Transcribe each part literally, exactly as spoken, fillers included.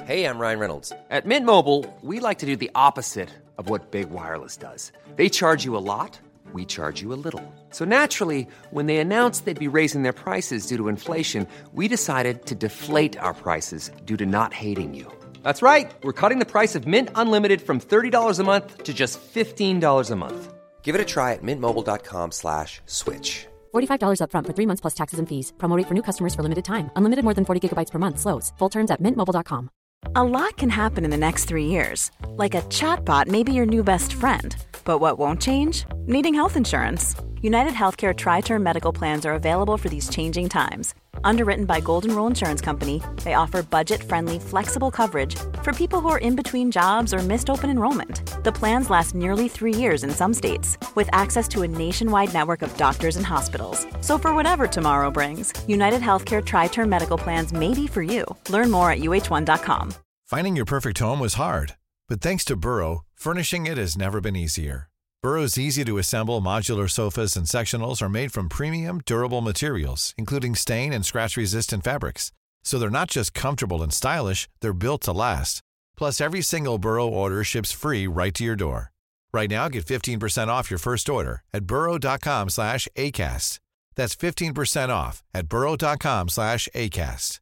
Hey, I'm Ryan Reynolds. At Mint Mobile, we like to do the opposite of what Big Wireless does. They charge you a lot, we charge you a little. So naturally, when they announced they'd be raising their prices due to inflation, we decided to deflate our prices due to not hating you. That's right. We're cutting the price of Mint Unlimited from thirty dollars a month to just fifteen dollars a month. Give it a try at mintmobile.com slash switch. forty-five dollars up front for three months plus taxes and fees. Promo rate for new customers for limited time. Unlimited more than forty gigabytes per month slows. Full terms at mint mobile dot com. A lot can happen in the next three years. Like a chatbot may be your new best friend. But what won't change? Needing health insurance. United Healthcare Tri-Term Medical Plans are available for these changing times. Underwritten by Golden Rule Insurance Company, they offer budget-friendly, flexible coverage for people who are in between jobs or missed open enrollment. The plans last nearly three years in some states, with access to a nationwide network of doctors and hospitals. So for whatever tomorrow brings, United Healthcare Tri-Term Medical Plans may be for you. Learn more at U H one dot com. Finding your perfect home was hard, but thanks to Burrow, furnishing it has never been easier. Burrow's easy-to-assemble modular sofas and sectionals are made from premium, durable materials, including stain and scratch-resistant fabrics. So they're not just comfortable and stylish, they're built to last. Plus, every single Burrow order ships free right to your door. Right now, get fifteen percent off your first order at burrow.com slash ACAST. That's fifteen percent off at burrow.com slash ACAST.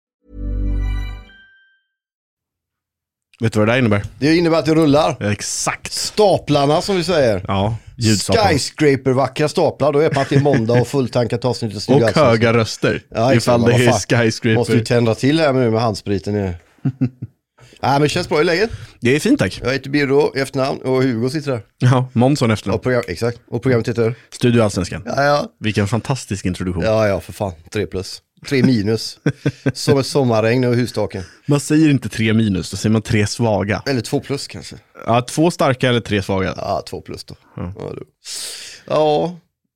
Vet du vad det där innebär? Det innebär att det rullar. Exakt. Staplarna som vi säger. Ja, ljudstaplarna. Skyscraper, vackra staplar. Då är man till måndag och fulltankat avsnittet. Och alltså. Höga röster. Ja, ifall det är skyscraper. Måste ju tända till här med, med handspriten. Nej, men det känns bra i läget. Det är fint, tack. Jag heter Birro i efternamn och Hugo sitter där. Ja, Månsson efternamn. Och program, exakt. Och programmet heter? Studio Allsvenskan. Ja, ja. Vilken fantastisk introduktion. Ja, ja, för fan. Tre plus. Tre minus. Som ett sommarregn över hustaken. Man säger inte tre minus, då säger man tre svaga. Eller två plus kanske. Ja, två starka eller tre svaga. Ja, två plus då. Ja, ja, då. Ja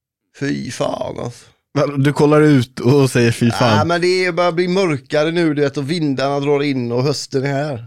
fy fan alltså. Du kollar ut och säger fy fan. Ja, men det börjar bli mörkare nu, det, och vindarna drar in och hösten är här.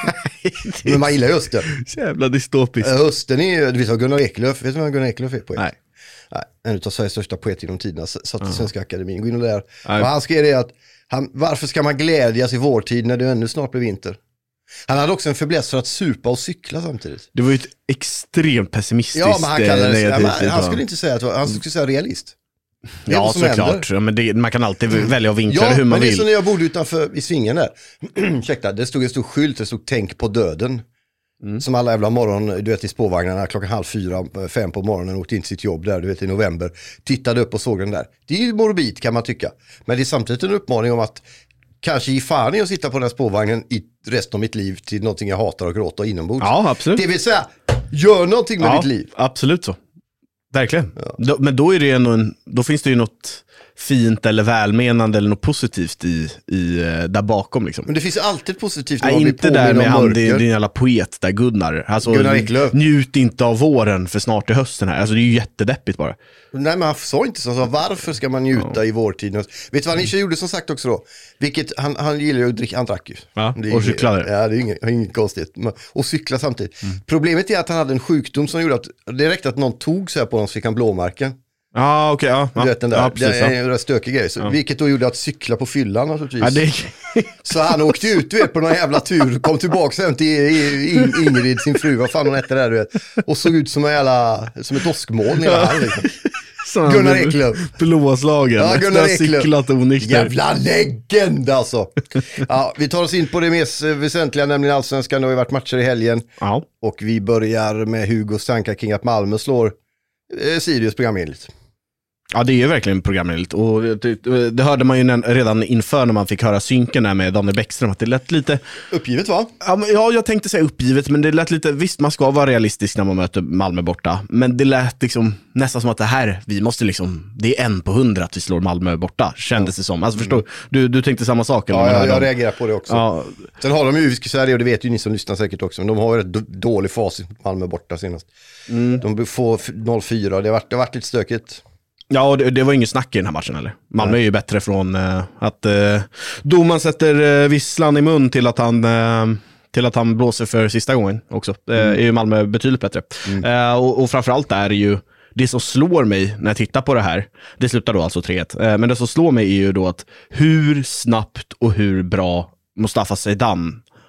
Men man gillar hösten. Jävla dystopiskt. Hösten är, du vet vad Gunnar Eklöf, vet du vad Gunnar Eklöf är poet? Nej. Nej, en av Sveriges största poeter genom tiderna, satt i uh-huh. Svenska Akademin. Gå in och lär. Nej. Och han skrev det att, han, varför ska man glädjas i vårtid när det ännu snart blir vinter? Han hade också en fäbless för att supa och cykla samtidigt. Det var ju ett extremt pessimistiskt. Ja, men han kallade eh, ja, men han skulle inte säga att han skulle säga realist. Det ja, såklart. Ja, men det, man kan alltid mm. välja att vinkla ja, det hur man vill. Ja, men det vill. är som när jag bodde utanför i Svingen där. Ursäkta, det stod en stor skylt, det stod tänk på döden. Mm. Som alla jävla morgon, du vet, i spårvagnarna klockan halv fyra, fem på morgonen, åkte in till sitt jobb där, du vet, i november. Tittade upp och såg den där. Det är ju morbid kan man tycka. Men det är samtidigt en uppmaning om att kanske ge fan i att sitta på den här spårvagnen i resten av mitt liv till någonting jag hatar och gråta inombords. Ja, absolut. Det vill säga, gör någonting med ja, ditt liv. Absolut så. Verkligen. Ja. Då, men då är det ändå en, då finns det ju något fint eller välmenande eller något positivt i, i där bakom liksom. Men det finns ju alltid positivt. Nej, inte där med han, din, din jävla poet där Gunnar. Alltså, Gunnar Eklöf. Njut inte av våren för snart är hösten här. Alltså det är ju jättedeppigt bara. Nej, men han sa inte så. Så varför ska man njuta ja. i vårtiden? Vet du vad Nietzsche gjorde som sagt också då? Vilket, han, han gillar ju att dricka, han drack ju. Ja, det och cyklade. Ja, det är inget, inget konstigt. Och cykla samtidigt. Mm. Problemet är att han hade en sjukdom som gjorde att det räckte att någon tog så här på honom så fick han blåmärken. Ah, okay, ja, du vet den där, ja, precis, det är en ja. stökig grej. Så, ja. Vilket då gjorde att cykla på fyllan naturligtvis. Ja, det... Så han åkte ut du vet, på någon jävla tur, kom tillbaka hem till Ingrid, sin fru, vad fan hon hette där, du vet. Och såg ut som en jävla, som ett åskmoln hela han liksom. Gunnar Eklöf. Blåslagen. Ja, Gunnar Eklöf. Jävla legend alltså. Ja, vi tar oss in på det mest väsentliga, nämligen Allsvenskan. Det har ju varit matcher i helgen. Ja. Och vi börjar med Hugos tankar kring att Malmö slår eh, Sirius programenligt. Ja, det är ju verkligen programenligt. Och det, det hörde man ju redan inför när man fick höra synken där med Daniel Bäckström att det lät lite... Uppgivet va? Ja, men, ja, jag tänkte säga uppgivet, men det lät lite... Visst, man ska vara realistisk när man möter Malmö borta. Men det lät liksom nästan som att det här, vi måste liksom... Det är en på hundra att vi slår Malmö borta, kändes det som. Alltså förstår mm. du, du tänkte samma sak? Ja, jag, jag reagerar på det också. Ja. Sen har de ju, vi ska säga det, och det vet ju ni som lyssnar säkert också, men de har ju ett dålig facit Malmö borta senast. Mm. De får noll fyra, det har varit, det har varit lite stökigt. Ja, och det, det var ingen snack i den här matchen heller. Malmö är ju bättre från uh, att uh, domaren sätter uh, visslan i mun till att han uh, till att han blåser för sista gången också. Mm. Uh, är ju Malmö betydligt bättre. Mm. Uh, och, och framförallt är det ju det som slår mig när jag tittar på det här. Det slutar då alltså tre ett. Uh, men det som slår mig är ju då att hur snabbt och hur bra Mustafa Zeidan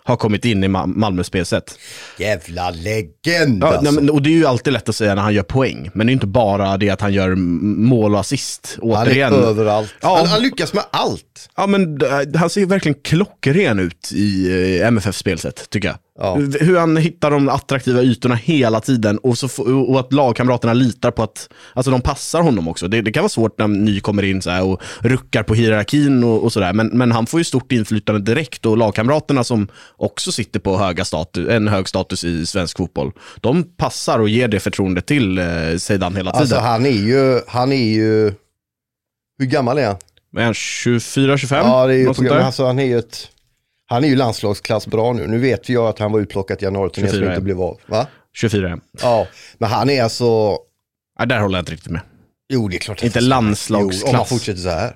har kommit in i Ma- Malmös spelsätt. Jävla legend Ja, alltså. nej, men, och det är ju alltid lätt att säga när han gör poäng. Men det är inte bara det att han gör mål och assist. Återigen. Han är överallt. Ja. Han, han lyckas med allt. Ja, men han ser verkligen klockren ut i eh, M F F-spelsätt, tycker jag. Ja. Hur han hittar de attraktiva ytorna hela tiden och, så, och att lagkamraterna litar på att alltså de passar honom också. Det, det kan vara svårt när ny kommer in så här och ruckar på hierarkin och, och sådär. Men, men han får ju stort inflytande direkt och lagkamraterna som också sitter på höga status, en hög status i svensk fotboll, de passar och ger det förtroende till eh, Zeidan hela tiden. Alltså han är ju, han är ju, hur gammal är han? Men tjugofyra tjugofem? Ja, det är ju något sånt program, där. alltså han är ju ett, han är ju landslagsklass bra nu. Nu vet vi ju att han var utplockat i januari som inte blev av. Va? tjugofyra. Ja, men han är alltså, Ja, där håller jag inte riktigt med. jo det är klart. Inte han- landslagsklass. Jo, om man fortsätter så här.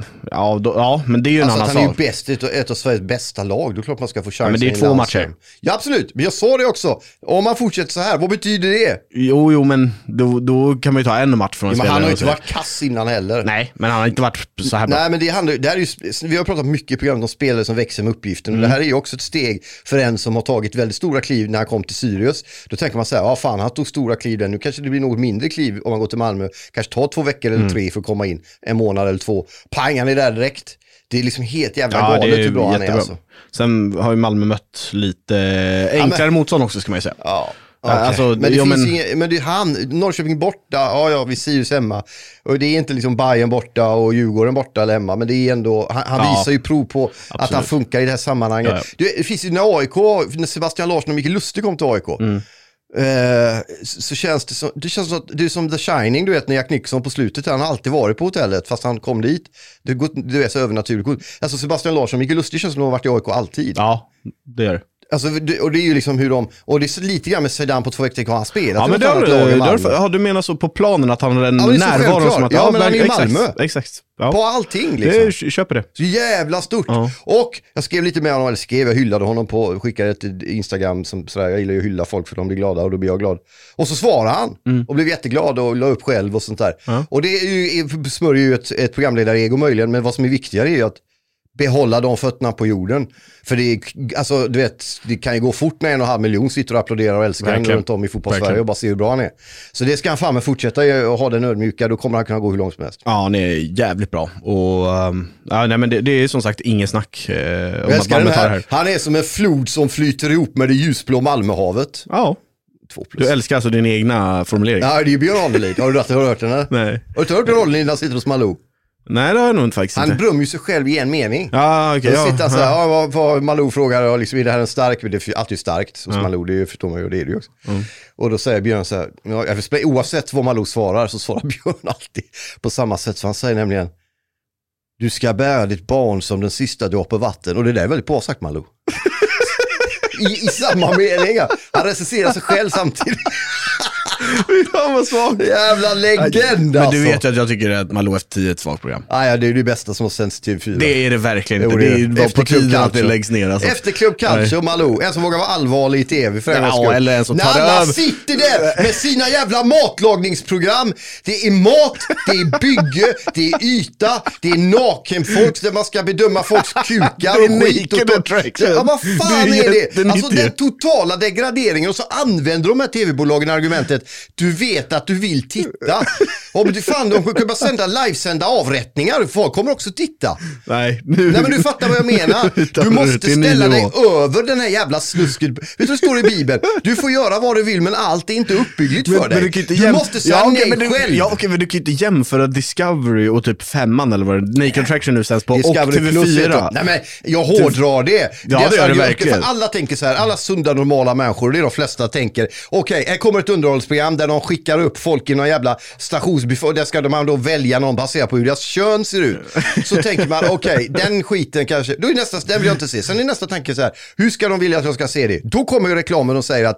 Ja, då, ja, men det är ju en Alltså att annan han är ju sak. bäst, ett, ett av Sveriges bästa lag. Då är klart man ska få chansen. men det är i en två landslag. matcher. Ja, absolut. Men jag sa det också. Om man fortsätter så här, vad betyder det? Jo, jo, men då, då kan man ju ta en match från en Ja, men spelare. han har ju och inte så. varit kass innan heller. Nej, men han har inte varit så här bra. Nej, men det handlar, det här är ju, vi har pratat mycket i programmet om spelare som växer med uppgiften. Mm. Och det här är ju också ett steg för en som har tagit väldigt stora kliv när han kom till Sirius. Då tänker man så här, ja fan han tog stora kliv där. Nu kanske det blir något mindre kliv om man går till Malmö. Kanske tar två veckor eller Mm. tre för att komma in. En månad eller två. Pang, han är där direkt. Det är liksom helt jävla Ja, galet det är hur bra han är jättebra. alltså. Sen har ju Malmö mött lite enklare men- motstånd också, ska man ju säga. Ja. Ja, Okay. alltså, men det ja, finns men- ingen, men det är han, Norrköping borta, ja ja, vi Sirius hemma. Och det är inte liksom Bayern borta och Djurgården borta eller hemma, men det är ändå, han, han Ja, visar ju prov på att absolut. han funkar i det här sammanhanget. Ja, ja. Det, det finns ju när A I K, när Sebastian Larsson och Mikael Lustig kom till A I K, Mm. eh, så, så känns det som, det känns som, att det är som The Shining, du vet, när Jack Nicholson på slutet, han har alltid varit på hotellet, fast han kom dit. Det går, det är så övernaturligt. Alltså Sebastian Larsson och Mikael Lustig känns som att de har varit i A I K alltid. Ja, det gör det. Alltså, det, och det är ju liksom hur de, och det är så lite grann med Zeidan på två veckor har han spelat. Ja, i men något det har, annat lag i det Malmö. har, ja, du menar så på planen att han har en Ja, men det är så närvaro självklart. som att... Ja, men han är i exakt, Malmö. Exakt. Ja. På allting Det liksom. är, jag köper det. Så jävla stort. Ja. Och jag skrev lite med honom, eller skrev, jag hyllade honom på, skickade ett Instagram som sådär, jag gillar ju att hylla folk för de blir glada och då blir jag glad. Och så svarade han Mm. och blev jätteglad och la upp själv och sånt där. Ja. Och det är ju, smörjer ju ett, ett programledare-ego möjligen, men vad som är viktigare är ju att behålla de fötterna på jorden. För det är, alltså du vet, det kan ju gå fort när en och en halv miljon sitter och applåderar och älskar honom Verkligen. runt om i fotbollssverige Verkligen. och bara ser hur bra han är. Så det ska han fan med fortsätta och ha den ödmjuka, då kommer han kunna gå hur långt som helst. Ja, han är jävligt bra. Och um, ja, nej, men det, det är som sagt ingen snack eh, om Jag att älskar Malmö den tar det här. här. Han är som en flod som flyter ihop med det ljusblå Malmöhavet. Ja, Två plus. du älskar alltså din egna formulering. Ja, det är ju Björn Ranelid. Har du hört, har du hört den här? Nej. Har du inte hört Ranelid när han sitter hos Malou? Nej, det har jag nog inte faktiskt Han inte. berömmer ju sig själv i en mening. Ja, okej. Då ja, sitter han så här, ja. ja, vad, vad Malou frågar, ja, liksom, är det här en stark, det är alltid starkt hos Malou, det förstår man ju, det är det ju också. Mm. Och då säger Björn så här, ja, jag vill, oavsett vad Malou svarar så svarar Björn alltid på samma sätt, så han säger nämligen, du ska bära ditt barn som den sista droppen vatten, och det där är väldigt bra sagt Malou. I, I samma mening, ja. Han recenserar sig själv samtidigt. Fan vad svagt. Jävla legend Men alltså. du vet ju att jag tycker att Malou F tio är ett svagt program. Ah, ja, det är det bästa som har sänts till T V fyra. Det är det verkligen Jo, inte. det Det är är det. bara Efter på tiden Club att det Culture. läggs ner. Alltså. Efter Club Culture och Malou, en som vågar vara allvarlig i tv för en Ja, gångs skull. eller en som När tar alla över. sitter där med sina jävla matlagningsprogram. Det är mat, det är bygge, det är yta, det är nakenfolk där man ska bedöma folks kukar Det är och skit. naked Och attraction. ja, vad fan Det är är det? jättenyttigt. Alltså den totala degraderingen, och så använder de här tv-bolagen argumentet, du vet att du vill titta. Om du fan, de kan bara sända livesända avrättningar, folk kommer också titta. Nej, nu. Nej, men du fattar vad jag menar. Du måste ställa dig över den här jävla snusket. Vet du vad det står i Bibeln? Du får göra vad du vill, men allt är inte uppbyggligt för Men, dig. men du, kan inte du jäm... måste säga ja, okay, nej men du, själv. Ja, okej, men du kan ju inte jämföra Discovery och typ femman eller vad det Naked Attraction nu sänds på och Discovery T V Plus fyra. heter- Nej, men jag hårdrar det. Ja, det gör så- det jag- verkligen. För alla tänker så här, alla sunda normala människor, det är de flesta tänker, okej, här kommer ett underhållsprogram där de skickar upp folk i någon jävla stationsbuffé, och där ska man då välja någon baserat på hur deras kön ser ut. Så tänker man, okej, den skiten kanske, då är nästa, den vill jag inte se. Sen är nästa tanke så här, hur ska de vilja att jag ska se det? Då kommer ju reklamen och säger att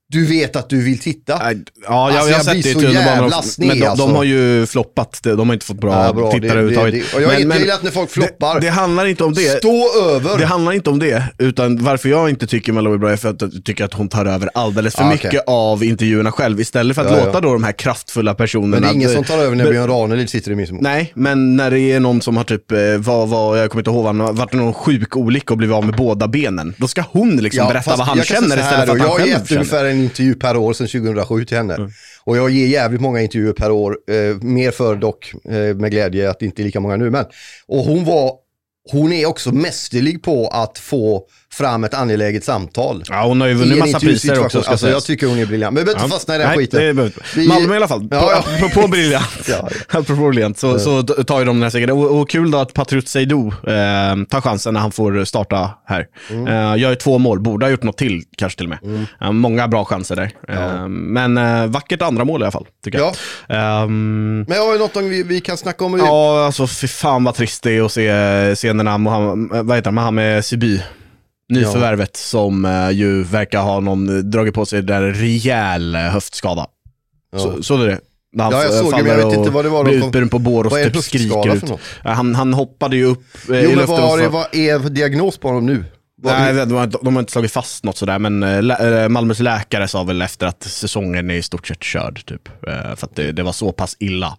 du vet att du vill titta. Ja, jag, alltså, jag har sett det i tunnelbanan, men de, alltså. de har ju floppat, de har inte fått bra, ja, bra. tittare överhuvudtaget. Och jag men, men, att när folk floppar, det, det handlar inte om det. Stå över. Det handlar inte om det, utan varför jag inte tycker Malou är bra är för att jag tycker att hon tar över alldeles för ah, mycket okay. av intervjuerna själv, istället för att ja, låta ja. då de här kraftfulla personerna. Men det är ingen att, som tar över när Björn Ranelid sitter i min. Nej, men när det är någon som har typ, vad, vad, jag kommer inte ihåg, han har varit någon sjuk olycka och blivit av med båda benen. Då ska hon liksom ja, berätta vad han känner istället för att han själv känner. Jag har gett ungefär en intervju per år sedan tjugohundrasju till henne. Mm. Och jag ger jävligt många intervjuer per år. Eh, mer för dock eh, med glädje att det inte är lika många nu. Men. Och hon var, hon är också mästerlig på att få fram ett angeläget samtal. Ja, hon har ju vunnit massa priser också. Ska alltså, jag tycker hon är briljant. Men vi behöver inte ja. fastna i den Nej, skiten. Det vi... Malmö i alla fall. Ja, ja. Apropå briljant. ja, ja. Apropå briljant. Så, ja. så tar ju de den här säkert. Och, och kul då att Patriot Seydou eh, tar chansen när han får starta här. Mm. Eh, gör ju två mål. Borde ha gjort något till kanske till och med. Mm. Eh, många bra chanser där. Ja. Eh, men eh, vackert andra mål i alla fall, tycker ja. jag. Um, men jag har ju något vi, vi kan snacka om. Ja, alltså för fan vad trist det är att se scenerna Mohamed, vad heter han, Mohamed Siby. Nyförvärvet ja. som uh, ju verkar ha någon dragit på sig där rejäl höftskada. Ja. Så, så det är det. Han ja, jag såg det, men jag vet inte vad det var. Blir utburen på bår och typ skriker ut. Han, han hoppade ju upp eh, jo, i luften. Jo, men vad är, vad är diagnos på honom nu? Nej, de har, de har inte slagit fast något sådär, men lä- Malmös läkare sa väl efter att säsongen är i stort sett körd typ, för att det, det var så pass illa.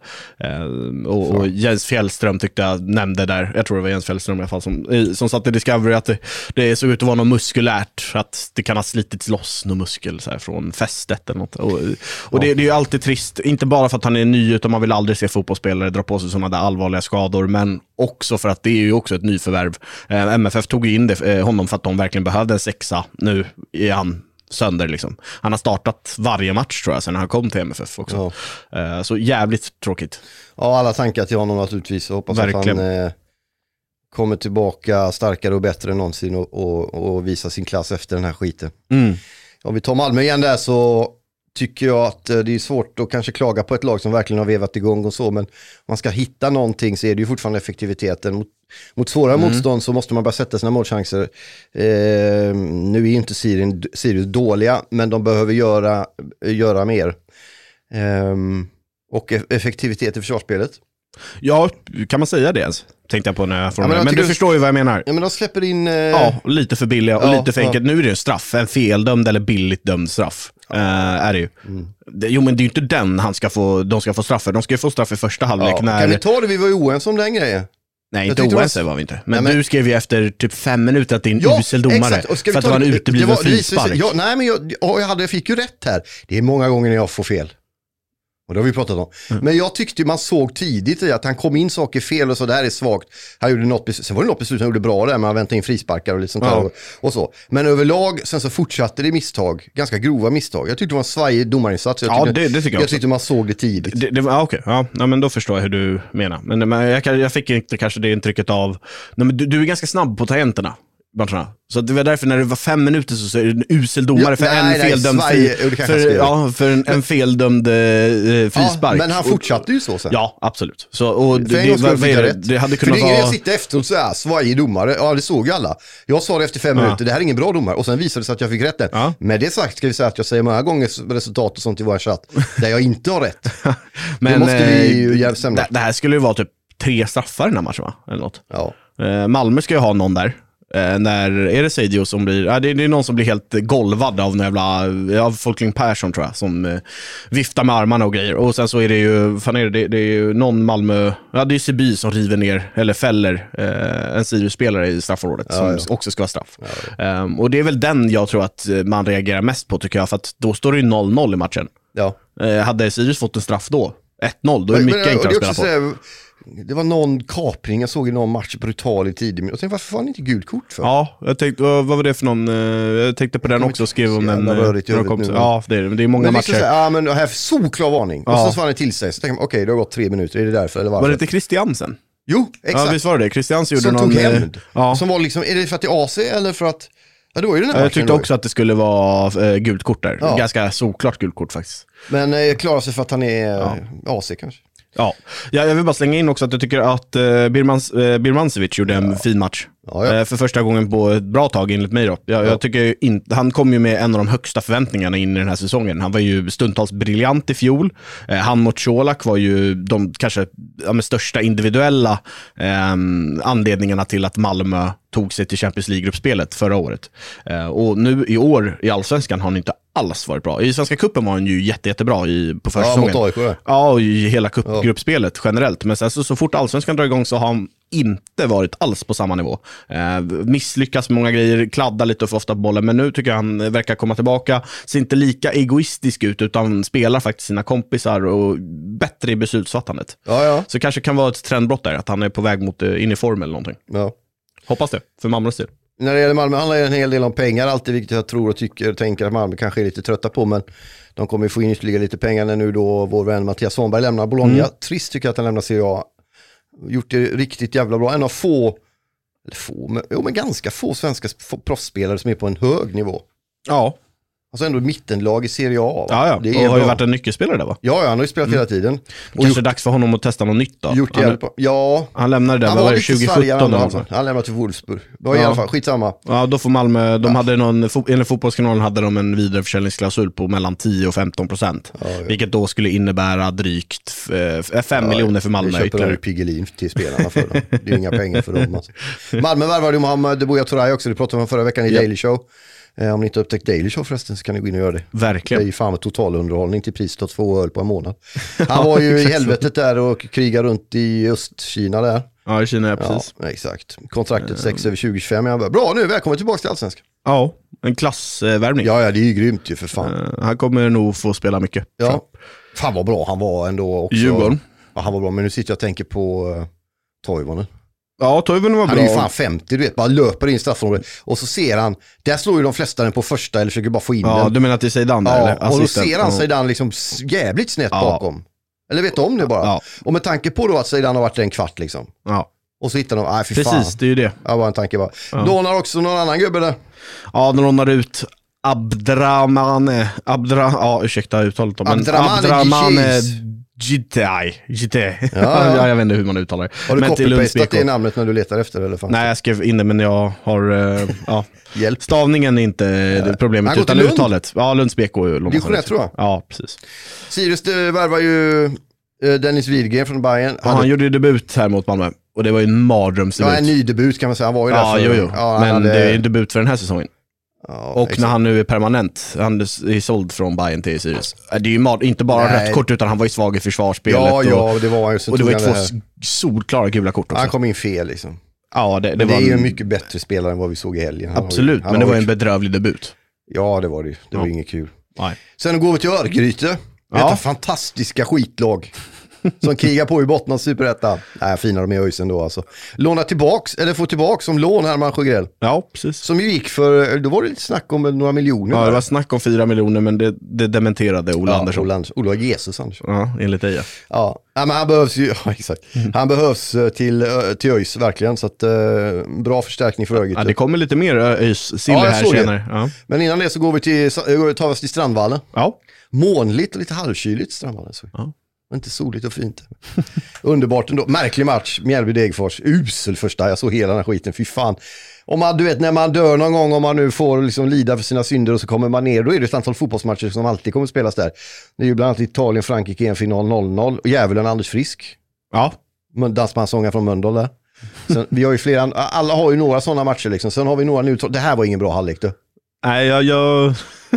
Och, och Jens Fjällström tyckte jag nämnde där, jag tror det var Jens Fjällström i alla fall som, som satt i Discovery, att det, det såg ut att vara något muskulärt, att det kan ha slitits loss någon muskel så här, från fästet eller något. Och, och ja. det, det är ju alltid trist, inte bara för att han är ny, utan man vill aldrig se fotbollsspelare dra på sig sådana där allvarliga skador, men också för att det är ju också ett nyförvärv. Eh, M F F tog ju in det, eh, honom för att de verkligen behövde en sexa. Nu är han sönder liksom. Han har startat varje match tror jag sen han kom till M F F också. Ja. Eh, så jävligt tråkigt. Ja, alla tankar till honom naturligtvis. Jag hoppas verkligen. Att han eh, kommer tillbaka starkare och bättre än någonsin och, och, och visar sin klass efter den här skiten. Mm. Om vi tar Malmö igen där så tycker jag att det är svårt att kanske klaga på ett lag som verkligen har vevat igång och så, men man ska hitta någonting så är det ju fortfarande effektiviteten. Mot, mot svåra mm. motstånd så måste man bara sätta sina målchanser. Eh, nu är ju inte Sirius, Sirius dåliga, men de behöver göra, göra mer. Eh, och effektivitet i försvarsspelet. Ja, kan man säga det ens? Tänkte jag på när jag får ja, men, men du det... förstår ju vad jag menar. Ja, men de släpper in... Eh... Ja, lite för billiga och ja, lite för enkelt. Ja. Nu är det en straff, en feldömd eller billigt dömd straff. Ja. Uh, är det ju. Mm. Det, jo, men det är ju inte den han ska få, de ska få straffer. De ska ju få straff i första halvlek. Ja. När... Kan vi ta det? Vi var ju oense om den grejen. Nej, inte oense var vi inte. Men, nej, men du skrev ju efter typ fem minuter att det är en ja, usel domare. För att det var en utebliven frispark. Ja, nej, men jag, jag, hade, jag fick ju rätt här. Det är många gånger när jag får fel. Och det har vi pratat om. Mm. Men jag tyckte man såg tidigt i att han kom in saker fel och så, det här är svagt. Han gjorde något beslut, sen var det något beslut han gjorde bra där, men han väntade in frisparkar och lite sånt ja. där och, och så. Men överlag, sen så fortsatte det misstag, ganska grova misstag. Jag tyckte det var en svajig domarinsats. Jag tyckte, ja, det, det tycker jag, jag tyckte man såg det tidigt. Det, det var, okej, ja, ja, men då förstår jag hur du menar. Men, men jag, jag fick inte kanske det intrycket av, nej, men du, du är ganska snabb på tangenterna. Så det var därför när det var fem minuter så är det en usel domare ja, för nej, en feldömd fri, för, ja, för en, en feldömd eh, frispark. Ja, men han fortsatte ju så sen. Ja, absolut. Så, och det, det, var, det, det hade kunnat vara... För det är jag sitter efter och så här, svajig domare. Ja, det såg ju alla. Jag sa det efter fem ja. minuter, det här är ingen bra domare. Och sen visade det sig att jag fick rätt där. Ja. Med det sagt ska vi säga att jag säger många gånger resultat och sånt i vår chatt där jag inte har rätt. Men det måste vi ju eh, det, det här skulle ju vara typ tre straffar i den här matchen, va? Eller något. Ja. Eh, Malmö ska ju ha någon där. Eh, när är det Seidio som blir ja, det, det är någon som blir helt golvad av en jävla av Folkling Persson tror jag som eh, viftar med armarna och grejer och sen så är det ju fan är det, det, det är ju någon Malmö ja det är Siby som river ner eller fäller eh, en Sirius-spelare i straffområdet ja, som ja. också ska vara straff. Ja, ja. Um, och det är väl den jag tror att man reagerar mest på tycker jag för att då står det ju noll noll i matchen. Ja. Eh, hade Sirius fått en straff då ett noll då är det mycket men, enklare att spela på. Det var någon kapring, jag såg i någon match brutal i tid. Och tänkte, varför fan inte gult kort för? Ja, jag tänkte, vad var det för någon, jag tänkte på den också och skrev om den. Ja, det är det, men det är många men matcher. Så här, ja, men här så klar varning. Ja. Och så svarade han till sig, så tänkte man, okej, okay, det har gått tre minuter, är det därför eller varför? Var det inte Christiansen? Jo, exakt. Ja, visst var det, Christiansen gjorde som någon... Som tog hämnd. Ja. Som var liksom, är det för att det är A C eller för att... Ja, då är det den här jag tyckte också att det skulle vara äh, gult kort där. Ja. Ganska såklart gult kort faktiskt. Men äh, klarar sig för att han är ja. A C kanske. Ja, jag vill bara slänga in också att jag tycker att uh, Birmans, uh, Birmancevic gjorde en ja. fin match. Ja, ja. För första gången på ett bra tag enligt mig då. Jag, ja. jag tycker inte, han kom ju med en av de högsta förväntningarna in i den här säsongen. Han var ju stundtals briljant i fjol. Eh, han mot Colak var ju de kanske ja, med största individuella eh, anledningarna till att Malmö tog sig till Champions League-gruppspelet förra året. Eh, och nu i år i Allsvenskan har han inte alls varit bra. I Svenska cupen var han ju jätte, jättebra i, på försäsongen. Ja, mot A I K. Ja, och i hela cupgruppspelet ja. generellt. Men sen så, så fort Allsvenskan drar igång så har han inte varit alls på samma nivå. Eh, misslyckas med många grejer, kladdar lite och får ofta bollen. Men nu tycker jag han verkar komma tillbaka. Ser inte lika egoistisk ut utan spelar faktiskt sina kompisar och bättre i beslutsfattandet. Ja, ja. Så kanske kan vara ett trendbrott där, att han är på väg mot in i form eller någonting. Ja. Hoppas det, för Malmös del. När det gäller Malmö handlar det en hel del om pengar, alltid vilket jag tror och tycker och tänker att Malmö kanske är lite trötta på, men de kommer få in ytterligare lite pengar när nu då vår vän Mattias Svanberg lämnar Bologna. Mm. Trist tycker jag att han lämnar Serie A. Gjort det riktigt jävla bra. En av få, eller få, men, jo, men ganska få svenska proffsspelare som är på en hög nivå. Ja. Alltså ändå mittenlag i Serie A. Va? Ja, ja. Det är och har bra. ju varit en nyckelspelare där, va? Ja, ja, han har ju spelat mm. hela tiden. Och kanske gjort, dags för honom att testa något nytt då. Gjort han, på, ja. Han lämnade där, han var, var det lite tjugo sjutton? Han, han lämnade till Wolfsburg. Det var ja. i alla fall, skitsamma. Ja, då får Malmö, de ja. hade någon, enligt fotbollskanalen hade de en vidareförsäljningsklausul på mellan tio och femton procent. Ja, ja. Vilket då skulle innebära drygt fem ja, miljoner för Malmö. Vi köper en Piggelin till spelarna för dem. Det är inga pengar för dem. Alltså. Malmö värvade Mohamed Buya Turay också, det pratade om förra veckan i ja. Daily Show. Eh, om ni inte upptäckt Daily Show förresten så kan ni gå in och göra det. Verkligen. Det är ju fan med totalunderhållning till priset av två öl på en månad. Han var ju i helvetet där och krigade runt i Östkina där. Ja, i Kina, ja, precis. Ja, exakt. Kontraktet sex över tjugo tjugofem. Jag bra nu, välkommen tillbaka till Allsvenskan. Ja, en klassvärvning. Ja, ja, det är ju grymt ju för fan. Uh, han kommer nog få spela mycket. Ja. Fan vad bra han var ändå också. Djurgården. Ja, han var bra, men nu sitter jag och tänker på uh, Toivonen. Ja, Toivonen var han bra. Han är ju fan femtio, du vet, bara löper in straffområdet. Och så ser han, där slår ju de flesta den på första eller försöker bara få in ja, den. Ja, du menar att det är Zeidan där? Ja, eller? och då ser han Zeidan liksom jävligt snett ja. bakom. Eller vet du om det bara? Ja. Och med tanke på då att Zeidan har varit en kvart liksom. Ja. Och så hittar de, nej fy Precis, fan. det är ju det. Ja, bara en tanke bara. Ja. Lånar också någon annan gubbe där. Ja, de lånar ut Abdramane. Abdra, ja, ursäkta uttalet. Men Abdramane Gittai. Gittai. Ja, ja. Jag vet inte hur man uttalar det. Har du copy-pastat det namnet när du letar efter eller fan? Nej, jag skrev in det, men jag har uh, ja. Hjälp. Stavningen är inte ja. problemet utan uttalet. Ja, Lunds B K. Division ett tror jag. Ja, precis. Sirius värvar ju Dennis Widgren från Bayern. Ja, han gjorde ju debut här mot Malmö. Och det var ju en mardrömsdebut. Ja, en ny debut kan man säga. Han var ju ja, där för... Jo, jo. Ja, men hade... det är en debut för den här säsongen. Ja, och exakt. När han nu är permanent, han är såld från Bayern till Sirius. Det är ju mar- inte bara Nej. rött kort utan han var ju svag i försvarsspelet. Ja, och, ja, det var ju och det var ju två solklara gula kort också. Han kom in fel liksom. Ja, det, det, men det var är ju en en mycket bättre spelare än vad vi såg i helgen. Han Absolut, han men det var ju en bedrövlig debut. Ja, det var det. Det ja. var inget kul. Nej. Sen går vi till Örgryte. Ja. Detta fantastiska skitlag. Som krigar på i botten av Superettan. Nej, finare med Öjsen då alltså. Låna tillbaks, eller få tillbaks som lån Herman Sjögrell. Ja, precis. Som ju gick för, då var det lite snack om några miljoner. Ja, det var snack om fyra miljoner, men det, det dementerade Ola ja, Andersson. Ola, Andersson. Ola Jesus Andersson. Ja, enligt dig. Ja, ja men han behövs ju, ja, exakt. Mm. Han behövs till, till Öjs verkligen, så att uh, bra förstärkning för Örgryte. Ja, det kommer lite mer Öjs-siller ja, här senare. Ja. Men innan det så går vi till, tar vi oss till Strandvallen. Ja. Månligt och lite halvkyligt Strandvallen. Så. Ja. Inte soligt och fint. Underbart ändå. Märklig match. Mjällby-Degerfors. Usel första. Jag såg hela den här skiten. Fy fan. Om man, du vet, när man dör någon gång, om man nu får liksom lida för sina synder och så kommer man ner, då är det ett antal fotbollsmatcher som alltid kommer spelas där. Det är ju bland annat Italien, Frankrike i en final noll noll. Och djävulen Anders Frisk. Ja. Dansbandsångare från Mölndal där. Sen, vi har ju flera, alla har ju några sådana matcher liksom. Sen har vi några nu. Det här var ingen bra halvlek då. Nej, jag... jag...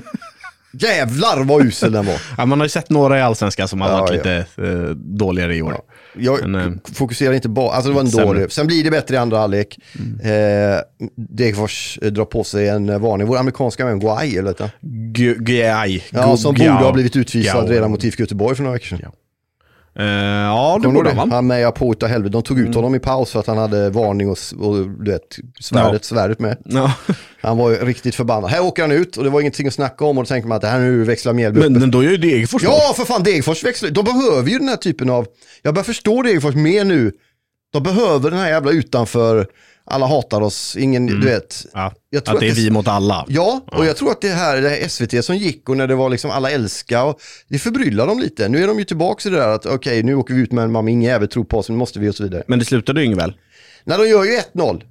Jävlar vad usel den var. Ja, man har ju sett några i Allsvenskan som har ja, varit ja. lite eh, dåligare i år. Ja. Jag Men, eh, fokuserar inte bara, alltså det var en sämre. dålig. Sen blir det bättre i andra halvlek. Mm. Eh, Degerfors eh, drar på sig en varning. Vår amerikanska vän Guay eller detta. Guay. Ja, som borde ha blivit utvisad redan mot I F K Göteborg för några veckor sedan. Ja. Uh, ja, det borde han, va? Han med på utav helvete. De tog ut mm. honom i paus för att han hade varning och, och du vet, svärdet, ja. svärdet med. Ja. Han var riktigt förbannad. Här åker han ut och det var ingenting att snacka om och då tänkte man att det här nu växlar Mjällby. Men, men då är ju Degerfors. Ja, för fan, Degerfors växlar. De behöver ju den här typen av, jag börjar förstå Degerfors mer nu. De behöver den här jävla utanför, alla hatar oss, ingen, mm. du vet. Ja. Jag tror att det är att det, vi mot alla. Ja, och ja. jag tror att det här, det här S V T som gick och när det var liksom alla älskar, och det förbryllar dem lite. Nu är de ju tillbaka i det där att okej, okay, nu åker vi ut med en mamma, ingen jävel tror på oss, nu måste vi och så vidare. Men det slutade ju inget väl. När de gör ju ett noll. Mm.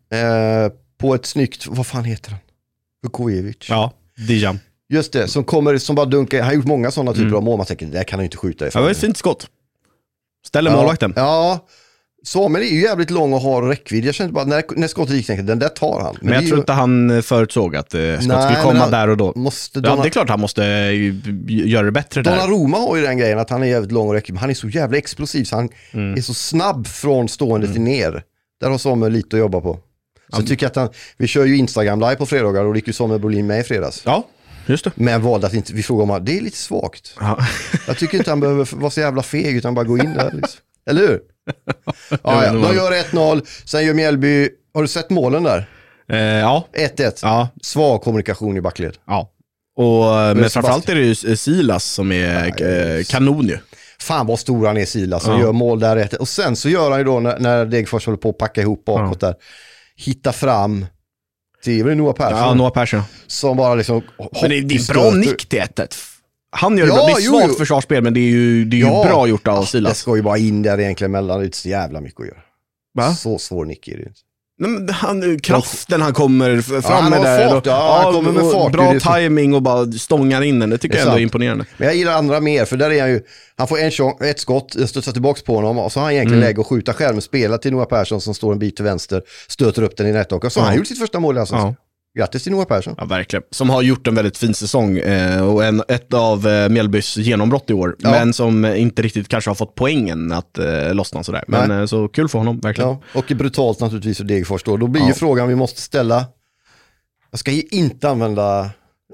Eh, på ett snyggt, vad fan heter han? Vukovic. Ja, Dijan. Just det, som kommer, som bara dunkar. Han har gjort många sådana typer mm. av mål. Man tänker, det där kan han ju inte skjuta ifrån. Ja, det var ett fint skott. Ställer ja, målvakten. Ja, Samuel är ju jävligt lång och har räckvidd. Jag kände bara, när, när skottet gick, tänkte den där tar han. Men, men jag tror ju... inte han förutsåg att uh, skott skulle komma han... där och då. Måste Donna... Ja, det är klart han måste uh, göra det bättre där. Donnarumma har ju den grejen att han är jävligt lång och räckvidd. Han är så jävla explosiv så han mm. är så snabb från stående mm. till ner. Där har Samuel lite att jobba på. Så jag tycker att han, vi kör ju Instagram live på fredagar och det gick ju Samuel Brolin med i fredags. Ja, just det. Men valde att inte, vi frågar om han, det är lite svagt. Ja. Jag tycker inte han behöver vara så jävla feg utan bara gå in där. Liksom. Eller hur? Ja, ja. De gör ett noll, sen gör Mjällby, har du sett målen där? Eh, ja. ett ett. Ja. Svag kommunikation i backled. Ja. Och, men framförallt är det ju Silas som är ja, kanon ju. Fan vad stor han är Silas som ja. gör mål där ett. Och sen så gör han ju då när, när Degerfors håller på att packa ihop bakåt ja. där. Hitta fram till Noah Persson. Ja, Noah Persson. Som bara liksom... Men det är, det är bra nick till ett ett. Han gör ja, det, det är svagt försvarsspel men det är ju, det är ju ja. bra gjort av Silas. Det ska ju bara in där egentligen mellan, det är så jävla mycket att göra. Va? Så svår nick är det inte. Men han, kraften han kommer fram ja, med där. Fart, ja, han kommer med fart. Bra timing och bara stångar in den. Det tycker det jag ändå är imponerande. Men jag gillar andra mer för där är han ju, han får en chans, ett skott, studsar tillbaks på honom och så har han egentligen mm. läge att skjuta själv, spela till Noah Persson som står en bit till vänster, stöter upp den i nätdock och så ja. har han gjort sitt första mål alltså. Ja. Grattis till Noah Persson. Ja, verkligen. Som har gjort en väldigt fin säsong eh, och en, ett av eh, Mjällbys genombrott i år. Ja. Men som inte riktigt kanske har fått poängen att eh, lossna sådär. Men eh, så kul för honom, verkligen. Ja, och brutalt naturligtvis för Degerfors då. Då blir ja. ju frågan vi måste ställa. Jag ska inte använda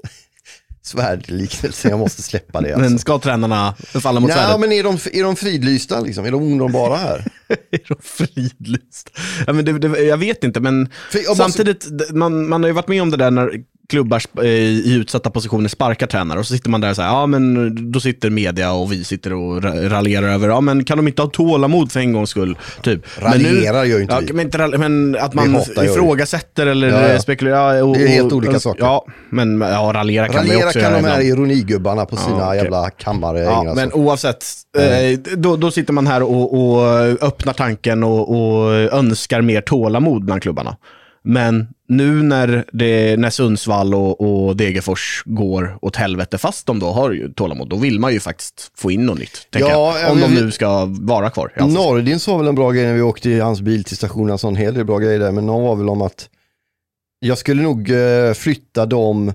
svärdliknelse, jag måste släppa det. Alltså. Men ska tränarna falla mot svärdet? Nej, men är de, är de fridlysta liksom? Är de ungdombara här? Är de fridlysta? Ja, men det, det, jag vet inte, men för, samtidigt, måste... man, man har ju varit med om det där när klubbar i utsatta positioner sparkar tränare och så sitter man där och säger, ja men då sitter media och vi sitter och raljerar över, ja men kan de inte ha tålamod för en gångs skull? Typ. Raljerar men nu, gör ju inte ja, vi. Men, inte, men att man ifrågasätter eller ja, ja. spekulerar. Och, det är helt och, olika och, saker. Ja, men ja, raljera kan ralliera man också kan göra de här ibland. ironigubbarna på sina ja, okay. jävla kammare. Ja, men oavsett, eh, då, då sitter man här och, och öppnar tanken och, och önskar mer tålamod bland klubbarna. Men nu när, det, när Sundsvall och, och Degerfors går åt helvete, fast de då har ju tålamod, då vill man ju faktiskt få in något nytt, tänker ja, jag, om de nu ska vara kvar. Nordin sa väl en bra grej när vi åkte i hans bil till stationen, en sån hel del bra grej där, men någon var väl om att jag skulle nog eh, flytta dem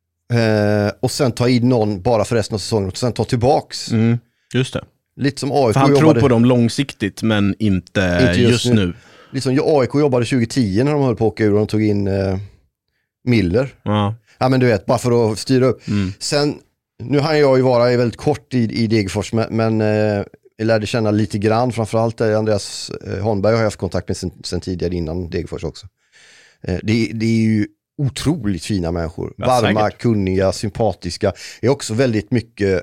eh, och sen ta in någon bara för resten av säsongen och sen ta tillbaks. Mm, just det. Lite som A I K. För han jobbade... tror på dem långsiktigt, men inte, inte just, just nu. nu. Liksom A I K jobbade tjugo tio när de höll på att åka ur och de tog in eh, Miller. Ja. Ja men du vet, bara för att styra upp. Mm. Sen, nu hann jag ju vara väldigt kort i, i Degerfors, men, men eh, jag lärde känna lite grann, framförallt Andreas eh, Holmberg har jag haft kontakt med sen, sen tidigare innan Degerfors också. Eh, det, det är ju otroligt fina människor. Ja, varma, säkert. Kunniga, sympatiska. Det är också väldigt mycket,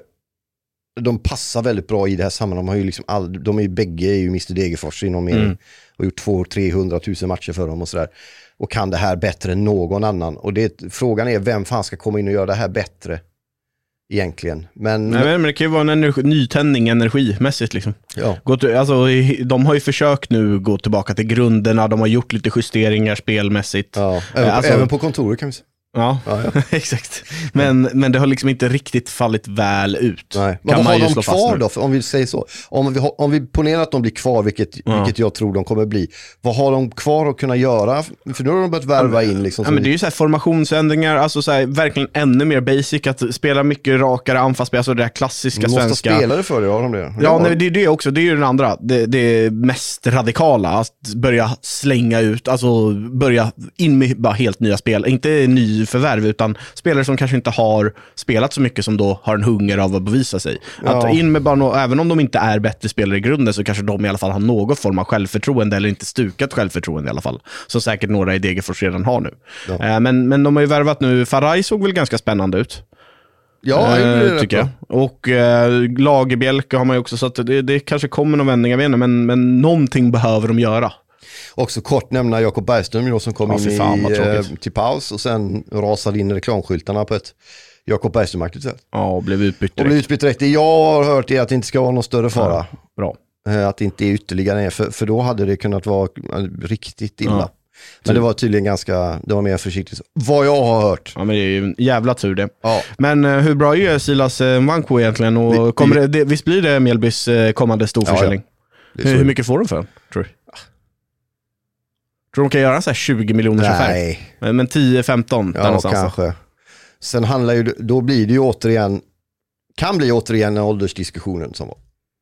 de passar väldigt bra i det här sammanhanget. De, har ju liksom all, de är ju bägge är ju mister Degerfors i någon mening. Mm. Och gjort två till trehundratusen matcher för dem och sådär. Och kan det här bättre än någon annan. Och det, frågan är vem fan ska komma in och göra det här bättre egentligen. Men, Nej, men det kan ju vara en energi, nytändning energimässigt liksom. Ja. Gå till, alltså, de har ju försökt nu gå tillbaka till grunderna. De har gjort lite justeringar spelmässigt. Ja. Även, alltså, även på kontoret kan vi säga. Ja, ja, ja. Exakt. Men, men det har liksom inte riktigt fallit väl ut. Nej. Men vad har de kvar då, om vi säger så? Om vi, om vi ponerar att de blir kvar, vilket, ja. vilket jag tror de kommer bli. Vad har de kvar att kunna göra? För nu har de börjat värva in. Liksom, ja, men det är ju så här formationsändringar, alltså så här, verkligen ännu mer basic, att spela mycket rakare anfallsspel, alltså det där klassiska svenska. Måste spela det för det, har de det? det ja, nej, det är det också. Det är ju den andra. Det, det mest radikala, att börja slänga ut, alltså börja in med bara helt nya spel. Inte ny förvärv, utan spelare som kanske inte har spelat så mycket, som då har en hunger av att bevisa sig. Ja. Att in med bara no- även om de inte är bättre spelare i grunden, så kanske de i alla fall har någon form av självförtroende, eller inte stukat självförtroende i alla fall. Som säkert några i Degerfors redan har nu. Ja. Eh, men, men de har ju värvat nu. Faraj såg väl ganska spännande ut. Ja, eh, tycker jag. Och eh, Lagerbjälke har man ju också, så att det, det kanske kommer någon vändning, jag vet inte, men, men någonting behöver de göra. Också kort nämna Jakob Bergström då, som kom ja, in fan, i, eh, till paus och sen rasade in reklamskyltarna på ett Jakob Bergström-aktigt sätt. Ja, och blev utbytt direkt. Och blev utbytt direkt. Det jag har hört är att det inte ska vara någon större fara. Ja, bra. Eh, att det inte är ytterligare, för, för då hade det kunnat vara riktigt illa. Men det var tydligen ganska, det var mer försiktigt. Vad jag har hört. Ja, men det är ju en jävla tur det. Ja. Men uh, hur bra är Silas uh, Nwankwo egentligen? Och det, kommer det, det, det, visst blir det Mjällbys uh, kommande storförsäljning? Ja, ja. Hur, hur mycket får de för, tror du? Tror de kan göra så här tjugo miljoner affär? Nej. Men, men tio femton där ja, någonstans. Kanske. Sen handlar ju, då blir det ju återigen, kan bli återigen en åldersdiskussionen som var.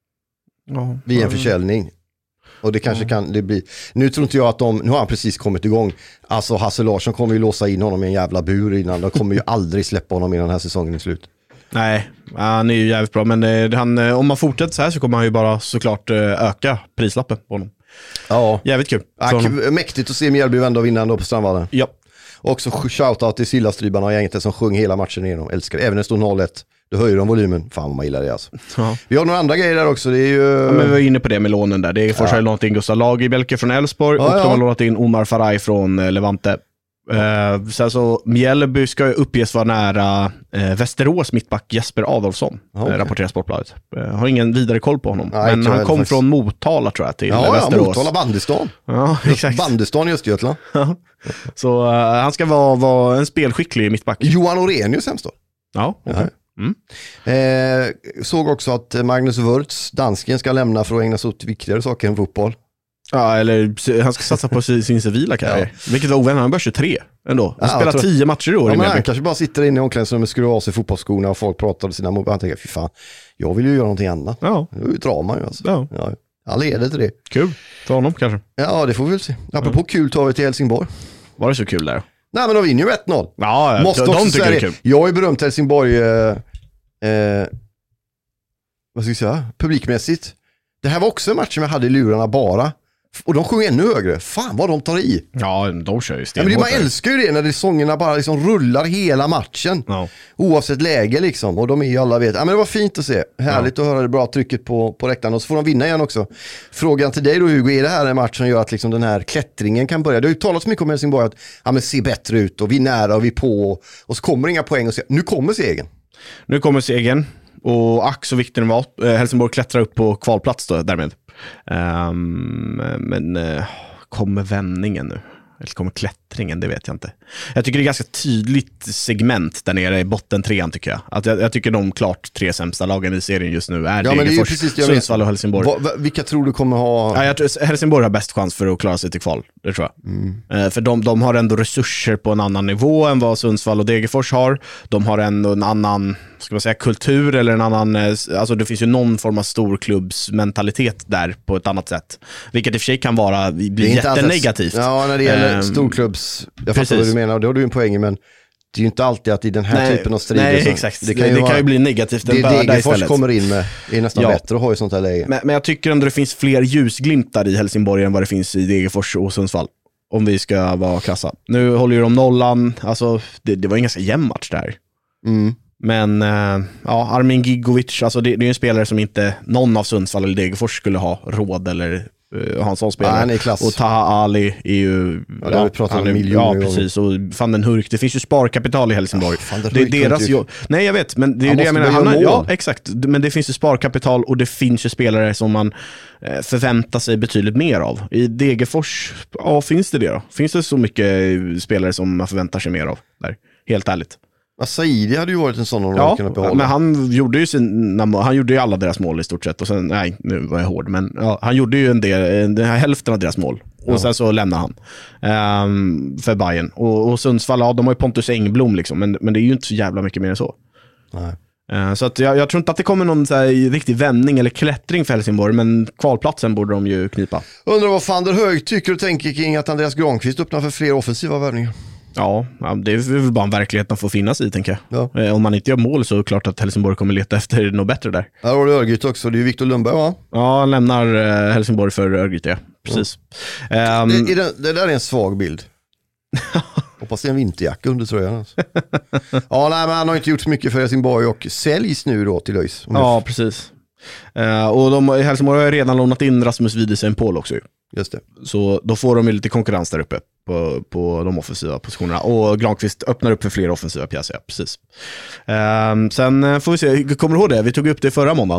Ja, vid en ja. försäljning. Och det kanske ja. kan det bli. Nu tror inte jag att de, nu har han precis kommit igång. Alltså Hasse Larsson kommer ju låsa in honom i en jävla bur innan. De kommer ju aldrig släppa honom innan den här säsongen är slut. Nej, han är ju jävligt bra. Men eh, han, eh, om man fortsätter så här så kommer han ju bara såklart eh, öka prislappen på honom. Ja. Jävligt kul. Ja, mäktigt att se Mjällby vända och vinna ändå på Strandvallen. Ja. Och också shoutout till Sillastrybarna och gänget som sjöng hela matchen igenom. Älskar det. Även när det står noll ett. Då höjer de volymen. Fan vad man gillar det alltså. Ja. Vi har några andra grejer där också. Det är ju... ja, men vi var inne på det med lånen där. Det är först ja. har lånat in Gustav Lagerbielke från Elfsborg ja, och ja. de har lånat in Omar Faraj från eh, Levante. Uh, så alltså, Mjällby ska ju uppges vara nära uh, Västerås mittback Jesper Adolfsson, okay. uh, rapporterar Sportbladet. Uh, har ingen vidare koll på honom. Nej, men han kom faktiskt från Motala tror jag till ja, Västerås. Ja, Motala Bandystan. Ja, exakt. Bandystan i Östergötland. Så uh, han ska vara, vara en spelskicklig mittback. Johan Orenius hemskt då. Ja, okay. Mm. Eh, såg också att Magnus Wörths, dansken, ska lämna för att ägna sig åt viktigare saker än fotboll. Ja, eller han ska satsa på sin, sin civila karriär. Ja. Vilket var ovänner, han börjar tjugotre ändå. Han ja, spelar tror... tio matcher i år. Ja, men han kanske bara sitter inne i omklädningsrummet och skruvar av sig fotbollsskorna och folk pratar om sina mob. Han tänker, fy fan, jag vill ju göra någonting annat. Ja. Det drar man ju alltså. Ja. Ja. Han leder till det. Kul, för honom kanske. Ja, det får vi väl se. Apropå ja. kul tar vi till Helsingborg. Var det så kul där? Nej, men de vinner ju ett noll. Ja, måste de, också de tycker det är kul. Jag är berömt Helsingborg eh, eh, vad ska jag säga? Publikmässigt. Det här var också en match som jag hade i lurarna bara. Och de sjunger ännu högre. Fan vad de tar i. Ja, de kör ju stenhårt. Ja, men man älskar ju det när det sångerna bara liksom rullar hela matchen. Ja. Oavsett läge liksom. Och de är ju alla vet. Ja, men det var fint att se. Härligt ja. att höra det bra trycket på, på räktan. Och så får de vinna igen också. Frågan till dig då Hugo. Är det här en match som gör att liksom den här klättringen kan börja? Det har ju talats mycket om Helsingborg att ja, men se bättre ut. Och vi är nära och vi är på. Och så kommer inga poäng. Och se. Nu kommer segern. Nu kommer segern. Och ack så viktigt det var. Helsingborg klättrar upp på kvalplats då därmed. Um, men uh, kommer vändningen nu? Eller kommer klättringen? Det vet jag inte. Jag tycker det är ganska tydligt segment där nere i botten trean tycker jag. Att jag, jag tycker de klart tre sämsta lagen i serien just nu är ja, Degerfors, Sundsvall och Helsingborg. Va, va, vilka tror du kommer ha? Ja, jag tror Helsingborg har bäst chans för att klara sig till kval. Det tror jag. Mm. Uh, för de, de har ändå resurser på en annan nivå än vad Sundsvall och Degerfors har. De har ändå en annan ska man säga, kultur eller en annan, alltså det finns ju någon form av storklubbsmentalitet där på ett annat sätt. Vilket i och för sig kan vara, bli jättenegativt. Ja, när det gäller um, storklubbs, jag fattar precis. vad du menar och det har du en poäng men det är ju inte alltid att i den här nej, typen av strider nej, exakt. Det kan ju, det vara, kan ju bli negativt det är Degerfors kommer in med, det är nästan ja. bättre att ha i sånt här läge. Men, men jag tycker ändå det finns fler ljusglimtar i Helsingborg än vad det finns i Degerfors och Sundsvall. Om vi ska vara krassa. Nu håller ju de nollan, alltså det, det var en ganska jämn match där. Mm. Men äh, ja, Armin Gigovic, alltså det, det är en spelare som inte någon av Sundsvall eller Degerfors skulle ha råd eller uh, ha en sån spelare. Ja, han är klass. Och Taha Ali är ju... Ja, det har vi pratat om miljoner. Ja, precis. Och Van den Hurk, det finns ju sparkapital i Helsingborg. Ja, det är deras jobb. Nej, jag vet, men det är ju det jag menar. Han har, ja, exakt. Men det finns ju sparkapital och det finns ju spelare som man eh, förväntar sig betydligt mer av. I Degerfors, ja, finns det det då? Finns det så mycket spelare som man förväntar sig mer av där? Helt ärligt. Saidi hade ju varit en sån om ja, kunnat behålla. Men han gjorde ju sin, han gjorde ju alla deras mål i stort sett och sen, nej, nu var jag hård men ja, han gjorde ju en del, den här hälften av deras mål och ja. sen så lämnade han um, för Bayern och, och Sundsvall, ja, de har ju Pontus Engblom liksom, men, men det är ju inte så jävla mycket mer än så. Nej. Uh, så att jag, jag tror inte att det kommer någon så här riktig vändning eller klättring för Helsingborg, men kvalplatsen borde de ju knipa. Undrar vad fan der Hög tycker och tänker kring att Andreas Granqvist öppnar för fler offensiva värvningar. Ja, det är väl bara en verklighet de får finnas i, tänker jag. Ja. Om man inte gör mål så är det klart att Helsingborg kommer leta efter något bättre där. Här har du Örgryte också, det är Viktor Lundberg va? Ja, han lämnar Helsingborg för Örgryte, ja. Precis. Ja. Um, det, det, det där är en svag bild. Hoppas det är en vinterjacka under tröjan. Alltså. Ja, nej, men han har inte gjort så mycket för Helsingborg och säljs nu då till ÖIS. Ja, jag... precis. Uh, och de, Helsingborg har redan lånat in Rasmus Widesen Paul också ju. Just det. Så då får de ju lite konkurrens där uppe på, på de offensiva positionerna. Och Granqvist öppnar upp för fler offensiva pjäser, ja, precis. Um, sen får vi se, kommer du ihåg det? Vi tog upp det förra måndagen.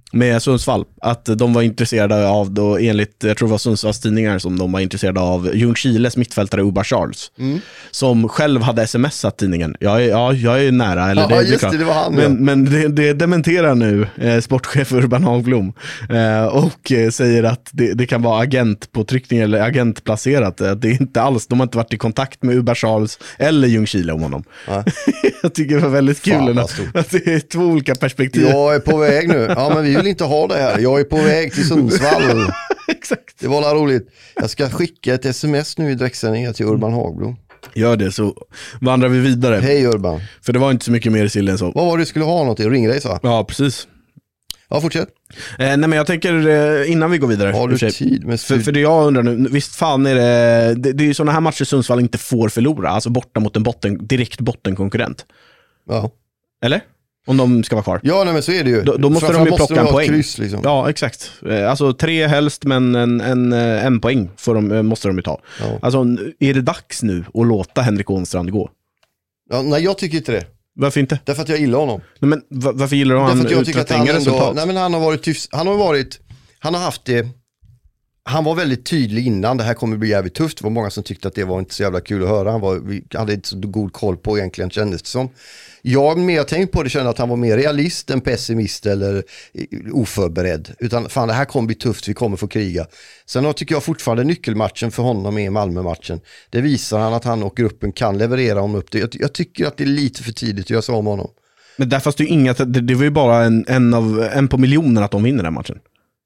med Sundsvall, att de var intresserade av, då, enligt, jag tror det var Sundsvalls tidningar som de var intresserade av, Ljungskiles mittfältare Uba Charles, mm. som själv hade smsat tidningen. Jag är, ja, jag är nära. Eller ja, det, just det, det, det var han. Men, ja. men det, det dementerar nu eh, sportchef Urban Hagblom eh, och eh, säger att det, det kan vara agentpåtryckning eller agentplacerat. Eh, det är inte alls, de har inte varit i kontakt med Uba Charles eller Ljungskile om honom. Ja. Jag tycker det var väldigt kul att, att det är två olika perspektiv. Jag är på väg nu. Ja, men vi vill inte ha det här. Jag är på väg till Sundsvall. Exakt. Det var la roligt. Jag ska skicka ett sms nu i direktsändningen till Urban Hagblom. Gör det, så vandrar vi vidare. Hej Urban. För det var inte så mycket mer i sillen så. Vad var det du skulle ha något i? Ringrace va? Ja, precis. Ja, fortsätt. Eh, nej men jag tänker eh, innan vi går vidare. Har du tid med för, för det jag undrar nu, visst fan är det, det, det är ju sådana här matcher Sundsvall inte får förlora. Alltså borta mot en botten, direkt bottenkonkurrent. Ja. Eller? Om de ska vara kvar. Ja, nej, men så är det ju. Då, då måste de ju plocka en poäng. Kryss, liksom. Ja, exakt. Alltså tre helst, men en, en, en poäng för de, måste de ju ta. Ja. Alltså, är det dags nu att låta Henrik Ånstrand gå? Ja, nej, jag tycker inte det. Varför inte? Därför att jag gillar honom. Nej, men var, varför gillar du honom? Därför att jag tycker att han ändå, nej, men han har varit tyfs, han har varit, han har haft det, han var väldigt tydlig innan, det här kommer bli jävligt tufft. Det var många som tyckte att det var inte så jävla kul att höra. Han var, vi hade inte så god koll på egentligen, kändes det som. Jag mer tänkt på det, kände att han var mer realist än pessimist eller oförberedd. Utan fan, det här kommer bli tufft, vi kommer få kriga. Sen tycker jag fortfarande nyckelmatchen för honom är Malmö-matchen. Det visar han att han och gruppen kan leverera om upp det. Jag, jag tycker att det är lite för tidigt att göra så om honom. Men där fanns det ju inga, det, det var ju bara en, en, av, en på miljoner att de vinner den matchen.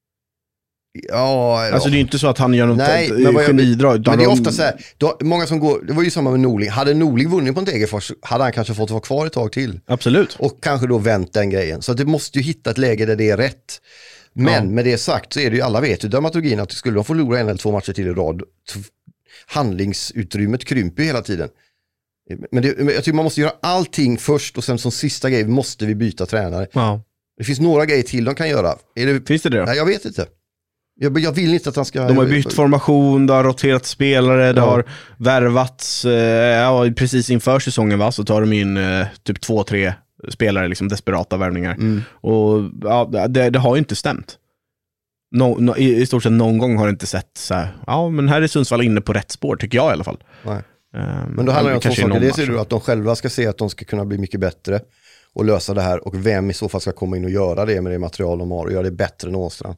Ja, alltså det är ju inte så att han gör något Nej, men vad genidrag. Men det är ofta så här, då, många som går, det var ju samma med Norling. Hade Norling vunnit på en Degerfors hade han kanske fått vara kvar ett tag till. Absolut. Och kanske då vänt den grejen. Så det måste ju hitta ett läge där det är rätt. Men ja. Med det sagt så är det ju, alla vet ju dramaturgin att skulle de förlora en eller två matcher till i rad, handlingsutrymmet krymper ju hela tiden. Men det, jag tycker man måste göra allting först och sen som sista grej måste vi byta tränare. Ja. Det finns några grejer till de kan göra. Är det, finns det det? Nej, jag vet inte. Jag, jag vill inte att han ska... De har bytt formation, det har roterat spelare, ja. Det har värvats, eh, ja, precis inför säsongen va, så tar de in eh, typ två, tre spelare, liksom desperata värvningar. Mm. Och ja, det, det har ju inte stämt. No, no, i, I stort sett någon gång har det inte sett så här, ja men här är Sundsvall inne på rätt spår, tycker jag i alla fall. Nej. Um, men då handlar det om två saker. Det ser du att de själva ska se att de ska kunna bli mycket bättre och lösa det här, och vem i så fall ska komma in och göra det med det material de har och göra det bättre än Ånstrand.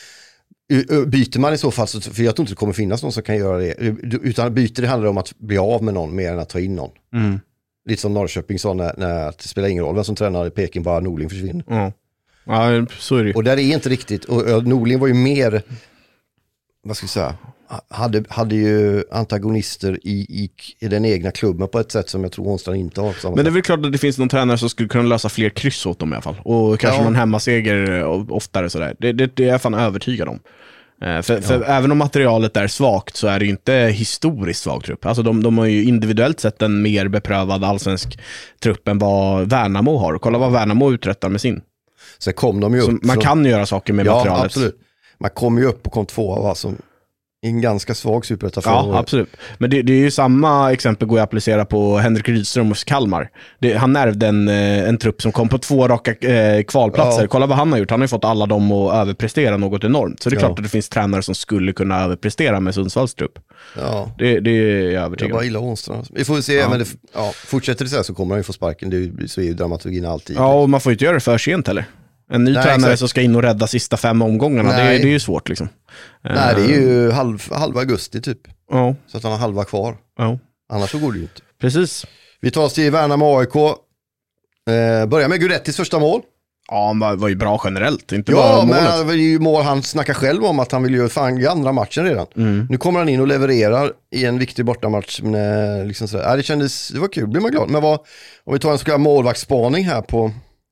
Byter man i så fall, för jag tror inte det kommer finnas någon som kan göra det, utan byter det handlar om att bli av med någon mer än att ta in någon. Mm. Lite som Norrköping sa när, när det spelar ingen roll vem som tränar i Peking, bara Norling försvinner. Mm. Ja, så är det. Och där är inte riktigt, och Norling var ju mer, vad ska jag säga, hade, hade ju antagonister i, i, i den egna klubben på ett sätt som jag tror Ånstrand inte har. Men det är väl klart att det finns någon tränare som skulle kunna lösa fler kryss åt dem i alla fall. Och kanske ja. någon hemmaseger oftare sådär. Det, det, det är jag fan övertygad om. För, för ja. även om materialet är svagt så är det ju inte historiskt svag trupp. Alltså de, de har ju individuellt sett en mer beprövad allsvensk trupp än vad Värnamo har. Kolla vad Värnamo uträttar med sin. Så kom de ju upp. Så man kan göra saker med ja, materialet. Absolut. Man kom ju upp och kom två va, som en ganska svag superettan. Ja, absolut. Men det, det är ju samma exempel går att applicera på Henrik Rydström och Kalmar. Det, han ärvde en, en trupp som kom på två raka eh, kvalplatser. Ja. Kolla vad han har gjort. Han har ju fått alla dem att överprestera något enormt. Så det är ja. klart att det finns tränare som skulle kunna överprestera med Sundsvalls trupp. Ja. Det, det är jag övertygad om. Jag bara gillar Ånstrand. Vi får se, ja. men det, ja, fortsätter det så här så kommer han ju få sparken. Det, så är ju dramaturgin alltid. Ja, och man får ju inte göra det för sent heller. En ny Nej, tränare exakt. som ska in och rädda sista fem omgångarna, det, det är ju svårt liksom. Nej, det är ju halv, halva augusti typ. Ja. Så att han har halva kvar. Ja. Annars så går det ju inte. Precis. Vi tar oss till Värnamo A I K. Eh, börjar med Gurettis första mål. Ja, han var, var ju bra generellt. Inte ja, bara men det var ju mål han snackar själv om att han vill göra fan i andra matchen redan. Mm. Nu kommer han in och levererar i en viktig bortamatch. Men, liksom sådär. Ja, det kändes, det var kul, blir man glad. Men vad, om vi tar en så kallad målvaktsspaning här på...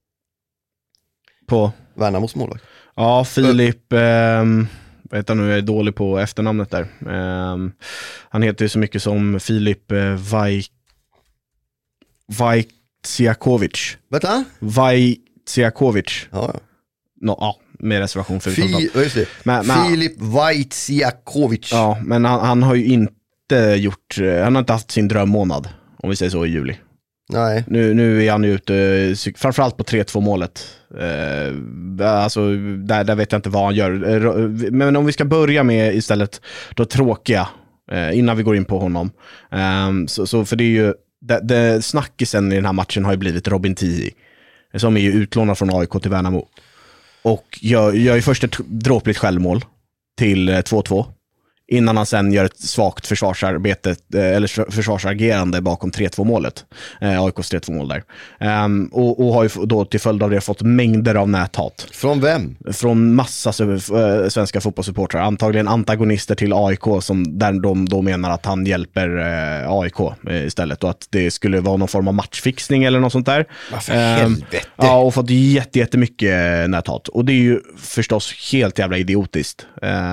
På? Värnamos målvakt. Ja, Filip, eh, vet jag nu, jag är dålig på efternamnet där. Eh, han heter ju så mycket som Filip eh, Vaj... Vajtsiakovic. Vänta? Vajtsiakovic. Ja, ja. No, ja, med reservation för Fi- just det. Men, men, Filip Vajtsiakovic. Ja, men han, han har ju inte gjort, han har inte haft sin drömmånad, om vi säger så, i juli. Nej. Nu, nu är han ju ute, framförallt på tre två målet. Eh, alltså, där, där vet jag inte vad han gör. Men om vi ska börja med istället då tråkiga, eh, innan vi går in på honom. Eh, så, så för det är ju, det, det snackisen i den här matchen har ju blivit Robin Tihi, som är ju utlånad från A I K till Värnamo. Och gör, gör ju först ett dråpligt självmål till två två. Innan han sen gör ett svagt försvarsarbete eller försvarsagerande bakom tre två målet. Eh, A I K:s tre två mål där. Um, och, och har ju då till följd av det fått mängder av näthat. Från vem? Från massa svenska fotbollssupportrar. Antagligen antagonister till A I K som där de då menar att han hjälper eh, A I K eh, istället. Och att det skulle vara någon form av matchfixning eller något sånt där. Varför helvete? Um, ja, och fått jätte, jättemycket näthat. Och det är ju förstås helt jävla idiotiskt.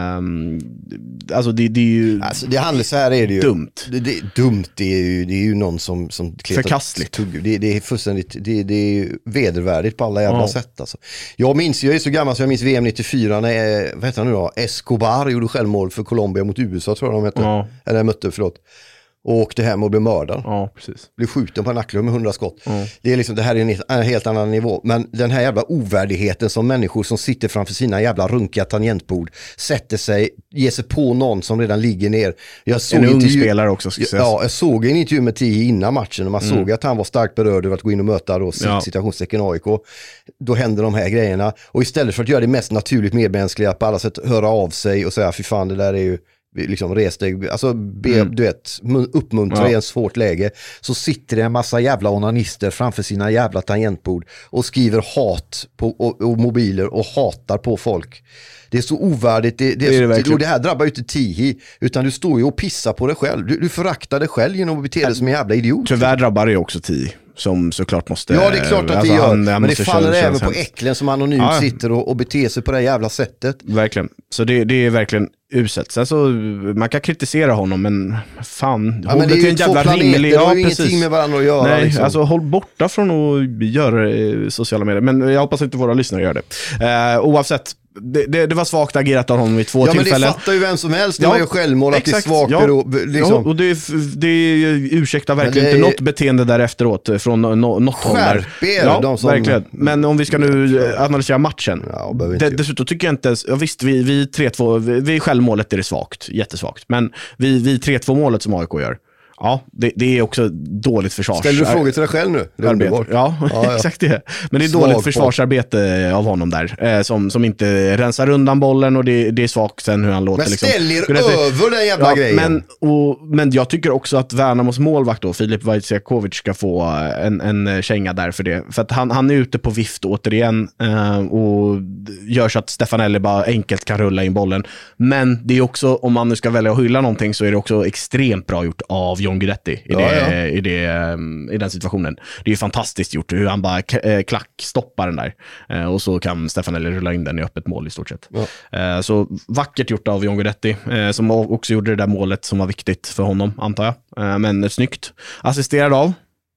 Um, alltså det, det är ju alltså det handlar så här är det ju dumt. Det, det, dumt det är ju det är ju någon som som förkastligt. Tugg, det, det är fullständigt det, det är ju vedervärdigt på alla jävla ja. sätt alltså. Jag minns jag är så gammal så jag minns V M nittiofyra när vad heter han nu då? Escobar gjorde självmål för Colombia mot U S A tror jag de hette. Ja. Eller mötte förlåt. Och åkte hem och blev mördad. Ja, precis. Blev skjuten på nacklen med hundra skott. Ja. Det är liksom, det här är en, en helt annan nivå. Men den här jävla ovärdigheten som människor som sitter framför sina jävla runkiga tangentbord sätter sig, ger sig på någon som redan ligger ner. Jag såg en ung intervju, spelare också. Ska ja, jag såg en intervju med Tihi innan matchen och man mm. såg att han var starkt berörd över att gå in och möta då, ja. situationstecken A I K. Då händer de här grejerna. Och istället för att göra det mest naturligt medmänskliga på alla sätt höra av sig och säga fy fan det där är ju liksom reste, alltså be, mm. du vet uppmuntra ja. i en svårt läge, så sitter det en massa jävla onanister framför sina jävla tangentbord och skriver hat på och, och mobiler och hatar på folk. Det är så ovärdigt, det, det, är det, så, och det här drabbar ju inte Tihi, utan du står ju och pissar på dig själv, du, du föraktar dig själv genom att bete dig som en jävla idiot. Tyvärr drabbar det ju också Tihi, som såklart måste... Ja, det är klart att alltså, det gör, han, han men det faller även på hemskt. äcklen som anonymt ja. sitter och, och beter sig på det här jävla sättet. Verkligen, så det, det är verkligen uselt. Sen så, man kan kritisera honom, men fan, ja, håll men det till en jävla rimlig... Det har ju ingenting med varandra att göra. Nej, liksom. alltså håll borta från att göra eh, sociala medier, men jag hoppas inte våra lyssnare gör det. Eh, oavsett, Det, det, det var svagt agerat av honom vid två ja, tillfällen. Ja, men det fattar ju vem som helst. Det ja, var ju självmål att exakt, det är svagt. ja, och, liksom. ja, och det, det ursäktar verkligen det är, inte något beteende där efteråt från no, något håll där. Er, ja, de som, verkligen. Men om vi ska nu analysera matchen. Ja, det, dessutom tycker jag inte... Ja, visst, vi, vi tre två... Vi, vi självmålet är det svagt. Jättesvagt. Men vi, vi tre två målet som A I K gör. Ja, det, det är också dåligt försvars... Ställer du frågor till dig själv nu? Ja, ja, ja, exakt det. Men det är dåligt försvarsarbete av honom där. Eh, som, som inte rensar undan bollen och det, det är svagt sen hur han låter. Men liksom. ställer över den jävla ja, grejen. Men, och, men jag tycker också att Värnamos målvakt då, Filip Wojciechowicz, ska få en, en känga där för det. För att han, han är ute på vift återigen eh, och gör så att Stefanelli bara enkelt kan rulla in bollen. Men det är också, om man nu ska välja att hylla någonting, så är det också extremt bra gjort av John Guidetti i, det, ja, ja. i, det, i den situationen. Det är ju fantastiskt gjort hur han bara k- klack stoppar den där. Eh, och så kan Stefanelli rulla in den i öppet mål i stort sett. Ja. Eh, så vackert gjort av John Guidetti, eh, som också gjorde det där målet som var viktigt för honom, antar jag. Eh, men snyggt. Assisterad av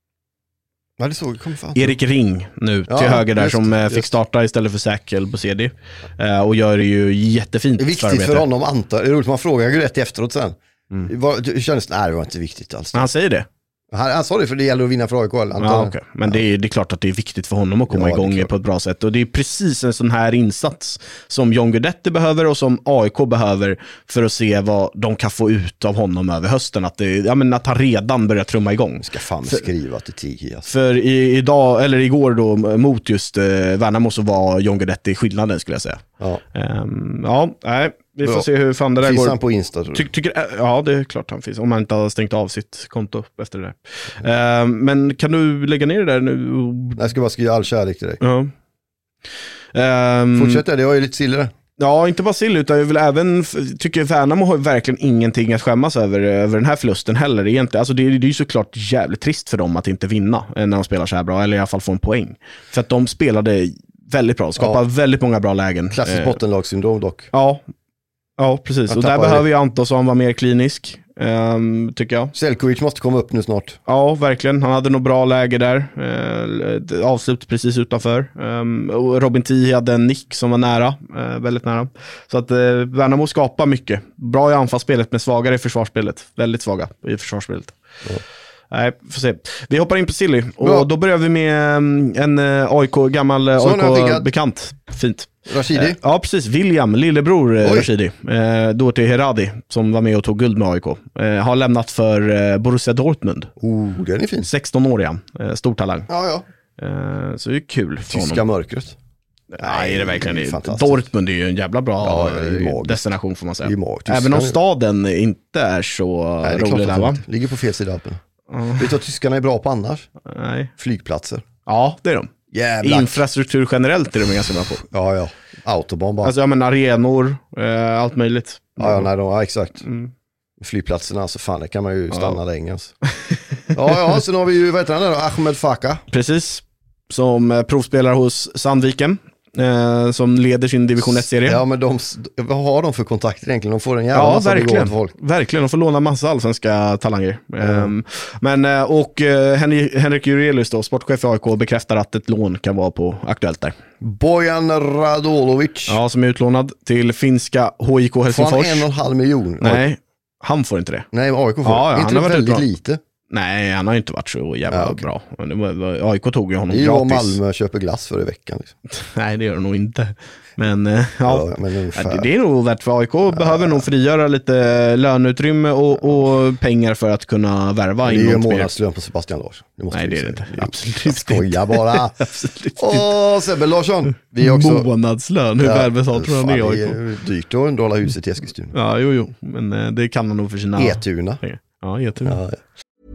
Ja, det såg, kom fan. Erik Ring nu ja, till höger där, just, som just. fick starta istället för Säkel Bosedi. Eh, och gör det ju jättefint. Det är viktigt förarbete. för honom, antar. Det är roligt, man frågar Guidetti efteråt sen. Mm. Var, det kändes, nej, det var inte viktigt alls. Han säger det. Han, han sa det för det gäller att vinna för A I K. Ja, okay. Men ja. det, är, det är klart att det är viktigt för honom att komma ja, igång på ett bra sätt. Och det är precis en sån här insats som John Guidetti behöver och som A I K behöver för att se vad de kan få ut av honom över hösten. Att, det, ja, men att han redan börjar trumma igång. Jag ska fan för, skriva till Tihi. Alltså. För i, idag, eller igår då, mot just eh, Värnamo, så var John Guidetti skillnaden, skulle jag säga. Ja, um, ja nej. Vi får ja. se hur fan det där finns går. Finns han på Insta, tror du? Ty- tycker, ja, det är klart han finns. Om han inte har stängt av sitt konto efter det där. Uh, men kan du lägga ner det där nu? Jag ska bara skriva all kärlek till dig. Ja. Um, Fortsätt det, det var ju lite sillare. Ja, inte bara sill, utan jag vill även, tycker Värnamo har verkligen ingenting att skämmas över, över den här förlusten heller egentligen. Alltså det, det är ju såklart jävligt trist för dem att inte vinna när de spelar så här bra, eller i alla fall få en poäng. För att de spelade väldigt bra, skapade ja. väldigt många bra lägen. Klassiskt bottenlagssyndrom dock. Ja, ja precis. Och där behöver ju Antonsson vara mer klinisk, um, tycker jag. Selkovic måste komma upp nu snart. Ja, verkligen. Han hade nog bra läge där. Uh, avslut precis utanför. Um, och Robin Tihi hade en nick som var nära. Uh, väldigt nära. Så att uh, Värnamo skapar mycket. Bra i anfallsspelet, men svagare i försvarsspelet. Väldigt svaga i försvarsspelet. Ja. Nej, får se. Vi hoppar in på Silly och Bra. då börjar vi med en A I K, gammal A I K-bekant. Fint. Rashidi? Eh, ja, precis. William, lillebror eh, Oj. Rashidi. Eh, då till Heradi, som var med och tog guld med A I K. Eh, har lämnat för eh, Borussia Dortmund. Oh, den är fin. sexton-åriga. Eh, stor talang. Ja, ja. Eh, så det är kul för Tyska honom. mörkret. Nej, är det verkligen det är det. fantastiskt. Dortmund är ju en jävla bra Ja, det är eh, magiskt. destination får man säga. Det är magiskt. Även om Tyskarna- staden inte är så Nej, det är rolig klart där, att va? det ligger på fel sida Alpen. Vet du vad tyskarna är bra på annars? Nej. Flygplatser. Ja, det är de. Jävlar. Infrastruktur generellt är de ganska bra på. Ja, ja. Autobahn bara. Alltså, ja, men arenor, eh, allt möjligt. ja, ja, nej, de, ja, exakt. Mm. Flygplatserna, alltså fan, det kan man ju stanna länge. Alltså. ja, ja, sen har vi ju, vad heter han där då? Ahmed Faka. Precis. Som eh, provspelar hos Sandviken. Eh, som leder sin division ett-serie. Ja, men de, vad har de för kontakter egentligen? De får en jävla Ja, massa verkligen. begåvade folk. Verkligen, de får låna massa allsvenska talanger. Mm. Um, men, eh, och eh, Henrik, Henrik Jurelius då, sportchef i A I K, bekräftar att ett lån kan vara på aktuellt där. Bojan Radolovic. Ja, som är utlånad till finska H I K Får han Helsingfors. en och en halv miljon? Nej, han får inte det. Nej, A I K får. Ja, ja, inte han det har varit väldigt utlånad. lite? Nej, han har ju inte varit så jävla Ja, okej. bra. Men det var, A I K tog ju honom Det är ju vad gratis. Malmö köper glass för i veckan. Liksom. Nej, det gör det nog inte. Men, eh, ja. Ja, men Ja, ungefär. det, det är nog värt för A I K. Behöver nog frigöra lite löneutrymme och, och pengar för att kunna värva Det är in ju en något mer. månadslön på Sebastian Larsson. Det måste Nej, vi det är det säga. inte. Absolut Jag skojar bara. Absolut inte. Åh, Sebbe Larsson. Vi är också... Månadslön, hur välbetalt tror han det är Fan, A det I K? är dyrt att underhålla huset i Eskilstuna. Ja, jo, jo. Men eh, det kan man nog för sina Etuna. pengar. Ja, Etuna. Ja, ja.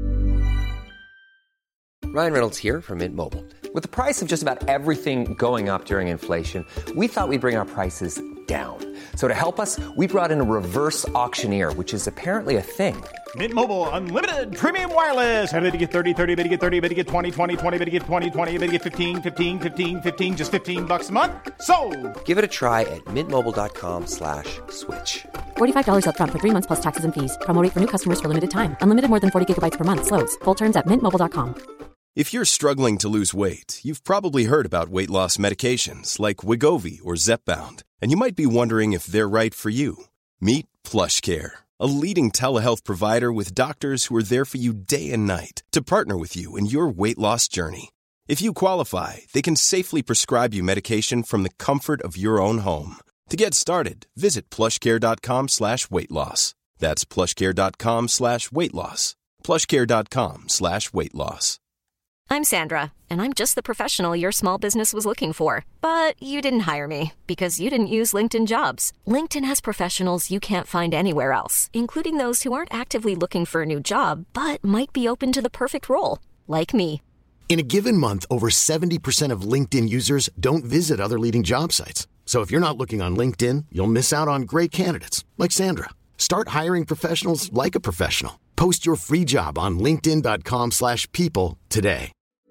Ryan Reynolds here from Mint Mobile. With the price of just about everything going up during inflation, we thought we'd bring our prices down. So to help us, we brought in a reverse auctioneer, which is apparently a thing. Mint Mobile Unlimited Premium Wireless. How to get thirty, thirty, how to get thirty, how to get twenty, twenty, twenty, how to get twenty, twenty, how to get fifteen, fifteen, fifteen, fifteen, just fifteen bucks a month? Sold! Give it a try at mintmobile.com slash switch. forty-five dollars up front for three months plus taxes and fees. Promo rate for new customers for limited time. Unlimited more than forty gigabytes per month. Slows full terms at mint mobile dot com. If you're struggling to lose weight, you've probably heard about weight loss medications like Wegovy or Zepbound, and you might be wondering if they're right for you. Meet PlushCare, a leading telehealth provider with doctors who are there for you day and night to partner with you in your weight loss journey. If you qualify, they can safely prescribe you medication from the comfort of your own home. To get started, visit plushcare.com slash weight loss. That's plushcare.com slash weight loss. plushcare.com slash weight loss. I'm Sandra, and I'm just the professional your small business was looking for. But you didn't hire me because you didn't use LinkedIn Jobs. LinkedIn has professionals you can't find anywhere else, including those who aren't actively looking for a new job, but might be open to the perfect role, like me. In a given month, over seventy percent of LinkedIn users don't visit other leading job sites. So if you're not looking on LinkedIn, you'll miss out on great candidates like Sandra. Start hiring professionals like a professional. Post your free job on linkedin dot com slash people today.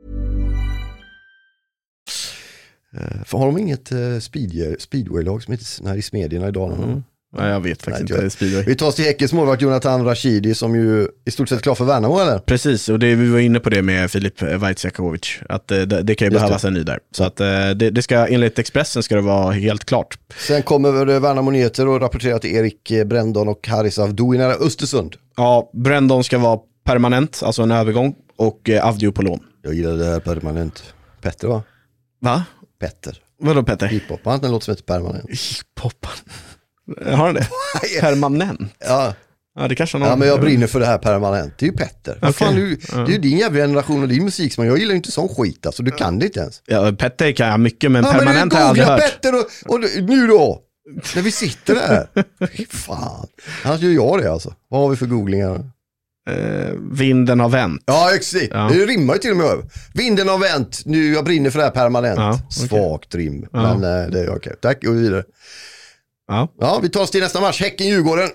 För har de inget uh, speed, speedway-lag som heter här i Smedjorna i Dalarna? Mm. Nej, jag vet faktiskt Nej, inte. Speedway. Vi tar oss till Häckens målvakt Jonathan Rashidi som ju i stort sett klar för Värnamo, eller? Precis, och det, vi var inne på det med Filip Vaitsiakovic, att eh, det, det kan ju Just behövas det. en ny där. Så att eh, det, det ska, enligt Expressen ska det vara helt klart. Sen kommer Värnamo Nyheter och rapporterar till Erik Brändon och Haris Avdui nära Östersund. Ja, Brändon ska vara permanent, alltså en övergång, och eh, Avdiu på lån. Jag gillar det här permanent. Petter, va? Va? Petter. Vadå Petter? Hiphop, han har en låt som heter Permanent. Hiphopan. Har han det? Permanent? Ja. Ja, det kanske han har. Ja, men jag brinner för det här permanent. Det är ju Petter. Vad Okej. fan, du, det är ju din jävla generation och din musik som jag gillar ju inte sån skit, alltså. Du kan det inte ens. Ja, Petter kan jag mycket, men Ja, permanent men har jag aldrig googla hört. Petter och, och nu då? När vi sitter där. Fy fan. Annars gör jag det alltså. Vad har vi för googlingar? Eh, vinden har vänt. Ja, exakt. Ja. Det rimmar ju till och med över. Vinden har vänt. Nu jag brinner för det här permanent. Ja, okej. Svagt rim. Ja. Men eh, det är okej. Tack och vidare. Ja. Ja, vi tar oss till nästa match. Häcken-Djurgården.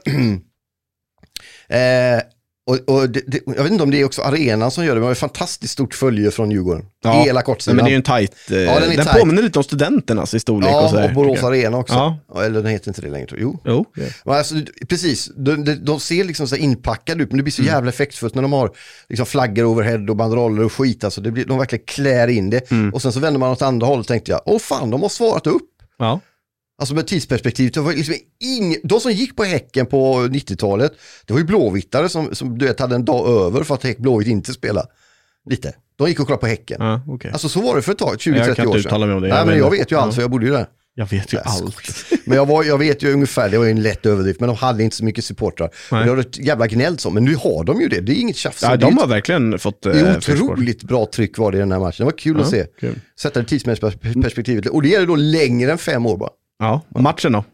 eh, och, och det, det, jag vet inte om det är också arenan som gör det, men det är ett fantastiskt stort följe från Djurgården. Ja. Hela Nej, kortsidan. men det är ju en tajt. Eh, Ja, den är den tajt. påminner lite om studenternas i storlek och så Ja, här, och Borås tycker jag. Arena också. Ja. Ja, eller den heter inte det längre, tror jag. Jo. Jo. Men alltså, precis, de, de, de ser liksom så inpackade ut, men det blir så Mm. jävla effektfullt när de har liksom flaggor overhead och banderoller och skit. Alltså, det blir, de verkligen klär in det. Mm. Och sen så vänder man åt andra hållet och tänkte jag, åh fan, de har svarat upp. Ja. Alltså med tidsperspektiv, det var liksom ing... de som gick på Häcken på nittiotalet, det var ju blåvittare som, som du vet, hade en dag över för att Häck Blåvitt inte spela lite. De gick och kollade på Häcken. Ja, okay. Alltså så var det för ett tag, tjugo trettio år sedan. Jag kan inte uttala mig om det. Nej, jag men vet. jag vet ju allt, ja. för jag bodde ju där. Jag vet ju ja, allt. Men jag, var, jag vet ju ungefär, det var ju en lätt överdrift, men de hade inte så mycket supportrar. Nej. Det var ett jävla gnällt som, men nu har de ju det. Det är inget tjafs. Ja, de har verkligen fått... Det är otroligt bra tryck var det i den här matchen. Det var kul ja, att se. Kul. Sätta det tidsperspektivet. Och det gäller då längre än fem år bara. Ja, och matchen då?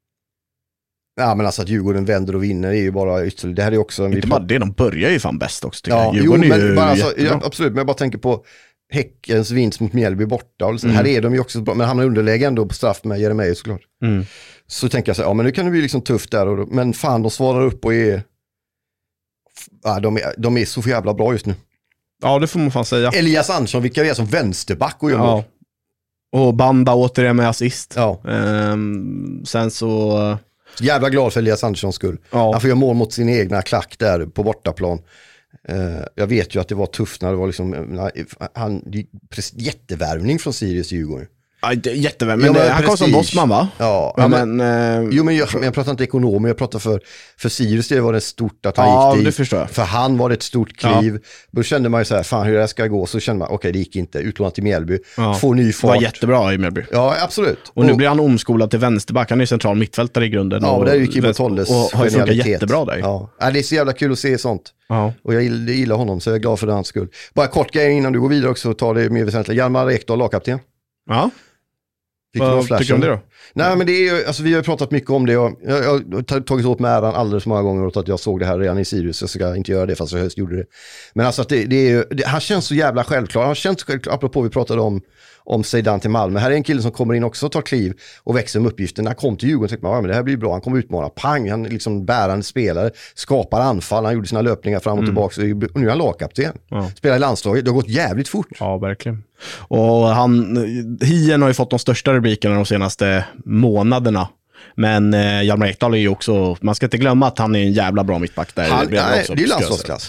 Ja, men alltså att Djurgården vänder och vinner är ju bara ytterligare. Det här är också... Inte bara det, de börjar ju fan bäst också. Ja, jag. jo, men är ju bara, alltså, ja, absolut. Men jag bara tänker på Häckens vinst mot Mjällby borta. Och så. Mm. Här är de ju också bra, men hamnar underläge ändå på straff med Jeremejeff såklart. Mm. Så tänker jag så här, ja men nu kan det bli liksom tufft där. Och, men fan, de svarar upp och är... Ja, de är, de är så jävla bra just nu. Ja, det får man fan säga. Elias Andersson, vilka är som vänsterback och gör ja. Och Banda återigen med assist. Ja. Ehm, sen så... Jävla glad för Elias Anderssons skull. Ja. Han får göra mål mot sin egna klack där på bortaplan. Uh, jag vet ju att det var tufft när det var liksom uh, han, jättevärvning från Sirius i Djurgården. Ja, jättevärvning. Men, ja, men han kom som bossman va? Ja, men, men, men, uh, jo, men jag, jag pratar inte ekonomi, jag pratar för, för Sirius, det var det stort att han ja, gick dit. Det förstår jag. För han var det ett stort kliv. Ja. Då kände man ju så här, fan hur det här ska gå. Så kände man, okej okay, det gick inte. Utlånat till Mjällby. Ja. Få ny fart. Var jättebra i Mjällby. Ja, absolut. Och, och nu blir han omskolad till vänsterback. Han är central mittfältare i grunden. Ja, och det är ju Kimmo Tolles. Och har funkat jättebra där. Ja. Ja, det är så jävla kul att se sånt. Ja. Och jag gillar honom, så jag är glad för hans skull. Bara kort grej innan du går vidare också, ta det mer väsentligt. Hjalmar Ekdal, lagkapten. Ja. Vad tycker du om det då? Nej, men det är ju, alltså vi har ju pratat mycket om det och jag, jag har tagit åt med äran alldeles många gånger åt att jag såg det här redan i Sirius. Jag ska inte göra det fast jag höst gjorde det. Men alltså att det, det är ju, det, han känns så jävla självklar. Han känns självklar, apropå vi pratade om om Zeidan till Malmö. Här är en kille som kommer in också och tar kliv och växer med uppgiften. När han kom till Djurgården tänkte man, ja, men det här blir bra. Han kommer utmana. Pang, han är liksom bärande spelare. Skapar anfall. Han gjorde sina löpningar fram och mm. tillbaka. Och nu är han lagkapten. Ja. Spelar i landslaget. Det har gått jävligt fort. Ja, verkligen. Och han, Hien har ju fått de största rubrikerna de senaste månaderna. Men eh, Hjalmar Ekdal är ju också, man ska inte glömma att han är en jävla bra mittback där. Han, nej, också, det är landslagsklass.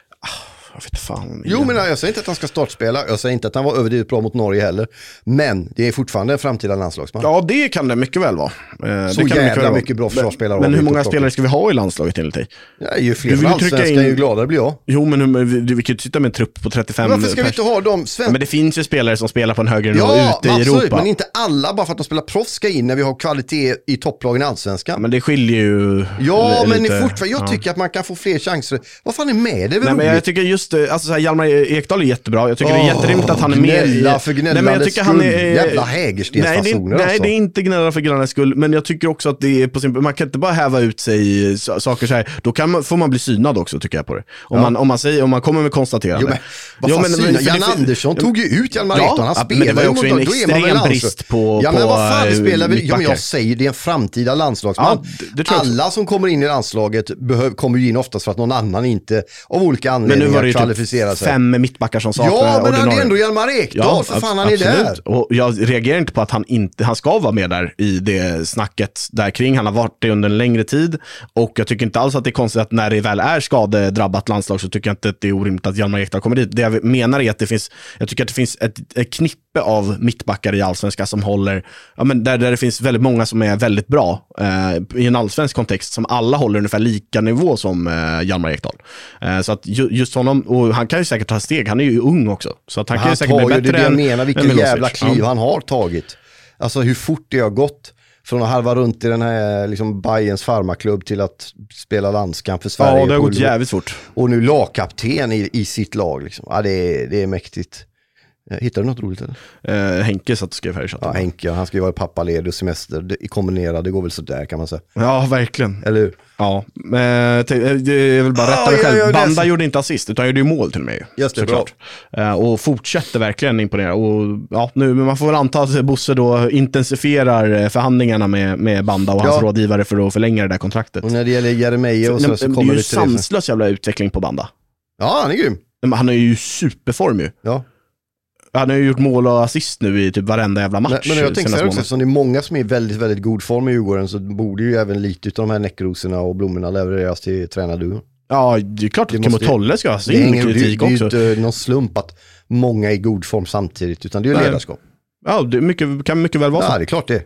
Jag vet fan. Jo, men jag säger inte att han ska startspela. Jag säger inte att han var överdrivet bra mot Norge heller. Men det är fortfarande en framtida landslagsman. Ja, det kan det mycket väl vara. Eh, så det kan jävla mycket, mycket bra försvarsspelare. Men, men hur många spelare ska vi ha i landslaget enligt dig? Ja, ju fler allsvenska in... ju gladare blir jag. Jo, men vi, vi kan ju sitta med en trupp på trettiofem. Men varför ska pers... vi inte ha dem? Sven... Men det finns ju spelare som spelar på en högre nivå ja, ute i absolut, Europa. Men inte alla, bara för att de spelar proffs ska in när vi har kvalitet i topplagen i allsvenskan. Men det skiljer ju. Ja, l- men lite... fortfarande, jag tycker ja. att man kan få fler chanser. Vad fan är med? Det är väl Nej, men jag roligt. tycker just, alltså så här, Hjalmar Ekdal är jättebra. Jag tycker oh, det är jätterimligt att han är med. Gnälla för gnällandets skull. Han är... Jävla hägerstensfasoner Nej, alltså. det är inte gnälla för gnällandets skull. Men jag tycker också att det är på sin... Man kan inte bara häva ut sig saker så här. Då kan man, får man bli synad också, tycker jag på det. Om, ja. man, om, man, säger, om man kommer med konstaterande. Jo, men, vad fan, jo, men, Jan det, Andersson ja, tog ju ut Hjalmar Ekdal. Han spelade. Men det var ju också en extrem brist på... Ja, men på, vad fan, det spelar väl... Ja, men jag säger, det är en framtida landslagsman. Ja, det, det alla som kommer in i landslaget behöv, kommer ju in oftast för att någon annan inte av olika anledningar kvalificerar sig. Fem mittbackar som saknar ja, men ordinarie. Det är ändå Hjalmar Ekdal, ja, för fan han är där. Och jag reagerar inte på att han inte, han ska vara med där i det snacket där kring. Han har varit det under en längre tid och jag tycker inte alls att det är konstigt att när det väl är skadedrabbat landslag så tycker jag inte att det är orimligt att Hjalmar Ekdal kommer dit. Det jag menar är att det finns, jag tycker att det finns ett, ett knippe av mittbackar i allsvenska som håller, ja men där, där det finns väldigt många som är väldigt bra eh, i en allsvensk kontext som alla håller ungefär lika nivå som eh, Hjalmar Ekdal. Eh, så att ju, just honom, och han kan ju säkert ta steg, han är ju ung också. Så att han, han kan ju säkert bli bättre det, det än, jag menar, vilken jävla kliv ja. han har tagit. Alltså hur fort det har gått från att halva runt i den här liksom Bayerns farmaklubb till att spela landskamp för Sverige. Ja, det har gått jävligt fort. Och nu lagkapten i, i sitt lag. Liksom. Ja, det är, det är mäktigt. Hittar du något roligt eller? Eh, Henke satt och skrev här i chatten. Ja, Henke, han ska ju vara pappaledig och semester. Det, i kombinerad, det går väl så där kan man säga. Ja, verkligen. Eller hur? Ja, men jag vill bara rätta mig ah, själv. Ja, ja, Banda det... gjorde inte assist, utan gjorde ju mål till mig. Just det, såklart. Bra. Och fortsätter verkligen imponera. Och ja, nu, men man får väl anta att Bosse då intensifierar förhandlingarna med, med Banda och hans ja. rådgivare för att förlänga det där kontraktet. Och när det gäller Jeremejeff och så, så kommer det, det är ju sanslös sanslös jävla utveckling på Banda. Ja, han är grym. Men han är ju superform ju. Ja. Han har ju gjort mål och assist nu i typ varenda jävla match. Men, men jag tänker så här också, eftersom det är många som är väldigt, väldigt god form i Djurgården så borde ju även lite av de här näckrosorna och blommorna levereras till tränarduon. Ja, det är klart att Kimmo Tolle ska ha sin det kritik det, det, också. Det är ju inte någon slump att många är i god form samtidigt, utan det är ju ledarskap. Ja, det mycket, kan mycket väl vara så. Ja, det är klart det.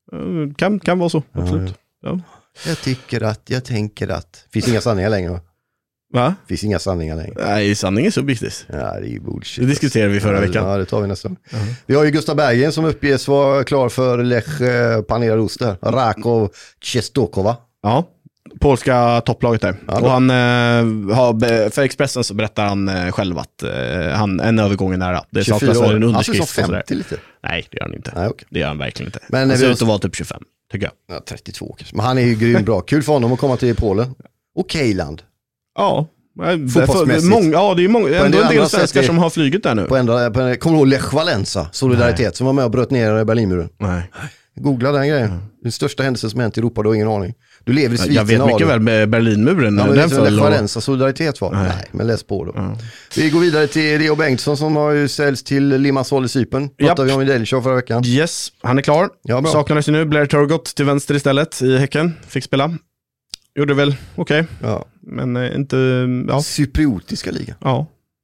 Kan, kan vara så, absolut. Ja. Ja. Jag tycker att, jag tänker att. Finns inga sanningar längre va? Va? Finns inga sanningar längre. Nej, sanning är subjektivt. Ja, det är ju bullshit. Det diskuterade vi förra veckan. Ja, det tar vi nästa. Uh-huh. Vi har ju Gustav Berggren som uppges vara klar för Lech eh, panerad ost där. Rakov Czestochowa. Ja, polska topplaget där. Ja, och han eh, har, för Expressen så berättar han eh, själv att eh, han, en övergång är nära. Det saknas en underskrift. Han ser som femtio lite. Nej, det gör han inte. Nej, okay. Det gör han verkligen inte. Men han ser ut att vara typ tjugofem, tycker jag. Ja, trettiotvå kanske. Men han är ju grym bra. Kul för honom att komma till Polen. Okej land. Ja. Många, ja, det är många, ändå en del, en del svenskar som har flugit där nu. På ändra, på, kommer du ihåg Lech Walesa, Solidaritet, Nej. som var med och bröt ner Berlinmuren? Nej. Googla den grejen. Mm. Den största händelsen som hänt i Europa, du har ingen aning. Du lever i sviten. Jag vet mycket väl med Berlinmuren. Ja, men den Lech Walesa, Solidaritet var. Nej. Nej, men läs på då. Mm. Vi går vidare till Leo Bengtsson som har ju säljts till Limassol i Cypern. Pratade vi om i Daily Show förra veckan. Yes, han är klar. Ja, saknades ju nu. Blair Turgott till vänster istället i Häcken. Fick spela. Gjorde väl okej. Okay. Ja. Men eh, inte... Ja. Cypriotiska liga. Ja.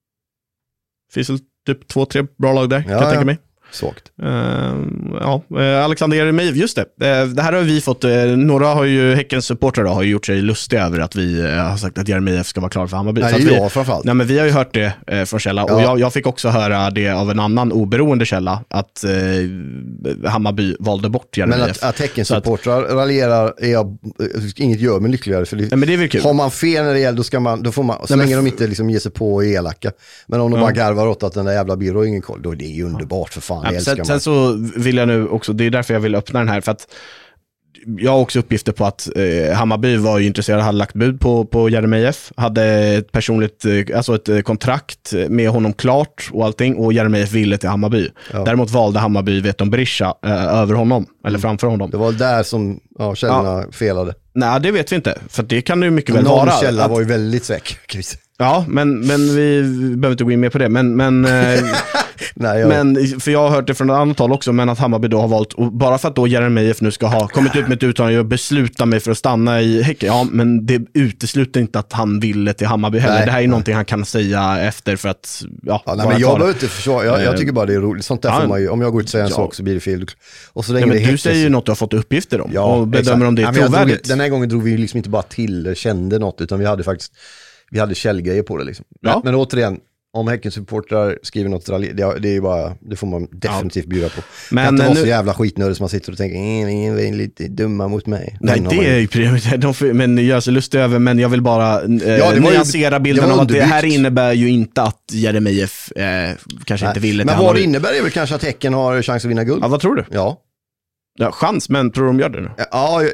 Finns väl typ två, tre bra lag där, ja, kan jag ja. tänka mig. Svagt. Uh, ja, uh, Alexander Jeremejeff, just det. Uh, det här har vi fått, uh, några har ju, Häckens supportrar har ju gjort sig lustiga över att vi uh, har sagt att Jeremejeff ska vara klar för Hammarby. Nej, det är vi, jag framförallt. Nej, men vi har ju hört det uh, från källa, ja. och jag, jag fick också höra det av en annan oberoende källa, att uh, Hammarby valde bort Jeremejeff. Men att, att Häckens supportrar raljerar är jag, uh, inget gör mig lyckligare. För det, nej, men det är väl kul. Har man fel när det gäller, då ska man, då får man, så nej, länge men, de inte liksom ger sig på och elaka. Men om de ja. bara garvar åt att den där jävla Birro har ingen koll, då är det ju underbart för fan. Ja, sen, sen så vill jag nu också, det är därför jag vill öppna den här, för att jag har också uppgifter på att eh, Hammarby var ju intresserad, hade lagt bud på, på Jeremejeff, hade ett personligt, eh, alltså ett eh, kontrakt med honom klart och allting, och Jeremejeff ville till Hammarby. Ja. Däremot valde Hammarby Veton Berisha eh, över honom, eller framför honom. Det var där som ja, källorna ja. felade. Nej, det vet vi inte, för det kan ju mycket väl Någon vara. Någon källa att, var ju väldigt säker. Ja, men, men vi behöver inte gå in mer på det. Men, men, eh, Nej, jag... men för jag har hört det från ett annat håll också, men att Hammarby då har valt, och bara för att då Jeremejeff nu ska ha kommit ut med ett uttalande och besluta mig för att stanna i Häcken, ja, men det utesluter inte att han ville till Hammarby heller. Nej, det här är nej. någonting han kan säga efter för att, ja. ja nej, men jag behöver inte försvara, jag, jag tycker bara det är roligt. Sånt där ja, får man ju, om jag går ut och säger en ja. sak så blir det fel. Och så länge nej, men det du säger ju något du har fått uppgifter om, ja, och bedömer exakt. om det är ja, trovärdigt. Den här gången drog vi ju liksom inte bara till, kände något, utan vi hade faktiskt vi hade källgrejer på det liksom. Ja. Men, men återigen, om Häckens supportrar skriver något, det, det är bara, det får man definitivt bjuda på. Men kan inte vara nu... så jävla skitnödig som man sitter och tänker, ni är lite dumma mot mig. Nej, den det är ju primärt, men jag är så lustig över, men jag vill bara eh, ja, nyansera bilden av att det här innebär ju inte att Jeremejeff eh, kanske Nej. inte ville. Men vad det innebär är väl kanske att Häcken har chans att vinna guld. Ja, vad tror du? Ja. Ja, chans, men tror du de gör det nu? Ja,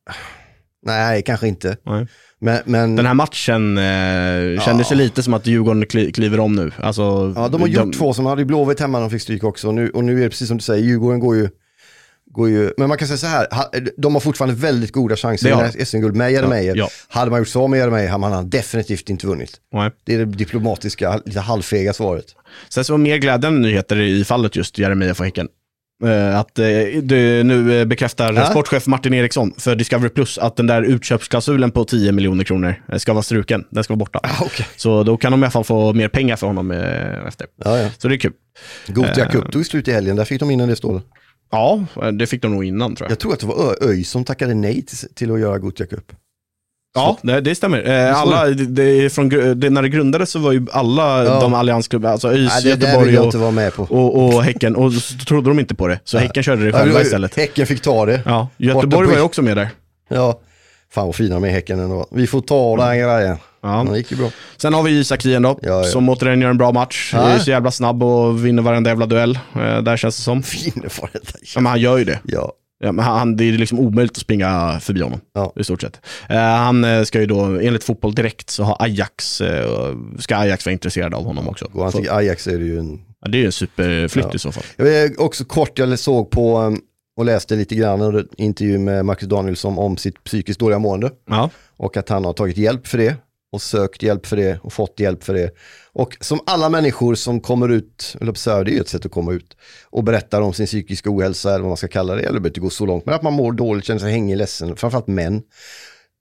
nej, kanske inte. Nej. Men, men, den här matchen eh, kändes ja. lite som att Djurgården kli, kliver om nu. Alltså, ja, de har gjort de... två som hade Blåvitt hemma, de fick stryk också. Och nu, och nu är det precis som du säger, Djurgården går ju, går ju... Men man kan säga så här, de har fortfarande väldigt goda chanser i S M-guld med Jeremejeff. Ja, ja. Hade man gjort så med Jeremejeff hade man definitivt inte vunnit. Nej. Det är det diplomatiska, lite halvfega svaret. Sen så var mer glädjande nyheter i fallet just Jeremejeff och Häcken. Att det nu bekräftar ja. sportchef Martin Eriksson för Discovery Plus att den där utköpsklausulen på tio miljoner kronor ska vara struken. Den ska vara borta. Ah, okay. Så då kan de i alla fall få mer pengar för honom efter. Ja, ja. Så det är kul. Gothia Cup tog slut i helgen. Där fick de innan det står. Ja, det fick de nog innan tror jag. Jag tror att det var Ö- Öj som tackade nej till, till att göra Gothia Cup. Ja, det, det stämmer. Alla, det, det, från, det, när det grundades så var ju alla ja. de alliansklubbar, alltså ÖIS, Göteborg och, och, och Häcken, och så trodde de inte på det. Så ja. Häcken körde det själva ja, istället. Häcken fick ta det. Ja, Göteborg var ju också med där. Ja, fan vad fina med Häcken ändå. Vi får ta den grejen. Ja. Det gick ju bra. Sen har vi Isak Hien då, ja, ja. som återigen gör en bra match. Ja. Är så jävla snabb och vinner varenda jävla duell. Där känns det som. Vinner varenda jävla. Ja, men han gör ju det. Ja. Ja, men han, det är liksom omöjligt att springa förbi honom ja. i stort sett. Uh, han ska ju då, enligt Fotboll Direkt så har Ajax, uh, ska Ajax vara intresserad av honom också. Och han tycker Ajax är det ju en... Ja, det är ju en superflytt ja. i så fall. Jag vill också kort, jag såg på um, och läste lite grann en intervju med Marcus Danielsson om sitt psykiskt dåliga mående. Ja. Och att han har tagit hjälp för det. Och sökt hjälp för det och fått hjälp för det. Och som alla människor som kommer ut, eller så är det ju ett sätt att komma ut och berättar om sin psykiska ohälsa eller vad man ska kalla det, eller behöver inte gå så långt, men att man mår dåligt, känner sig hängig, ledsen, framförallt män.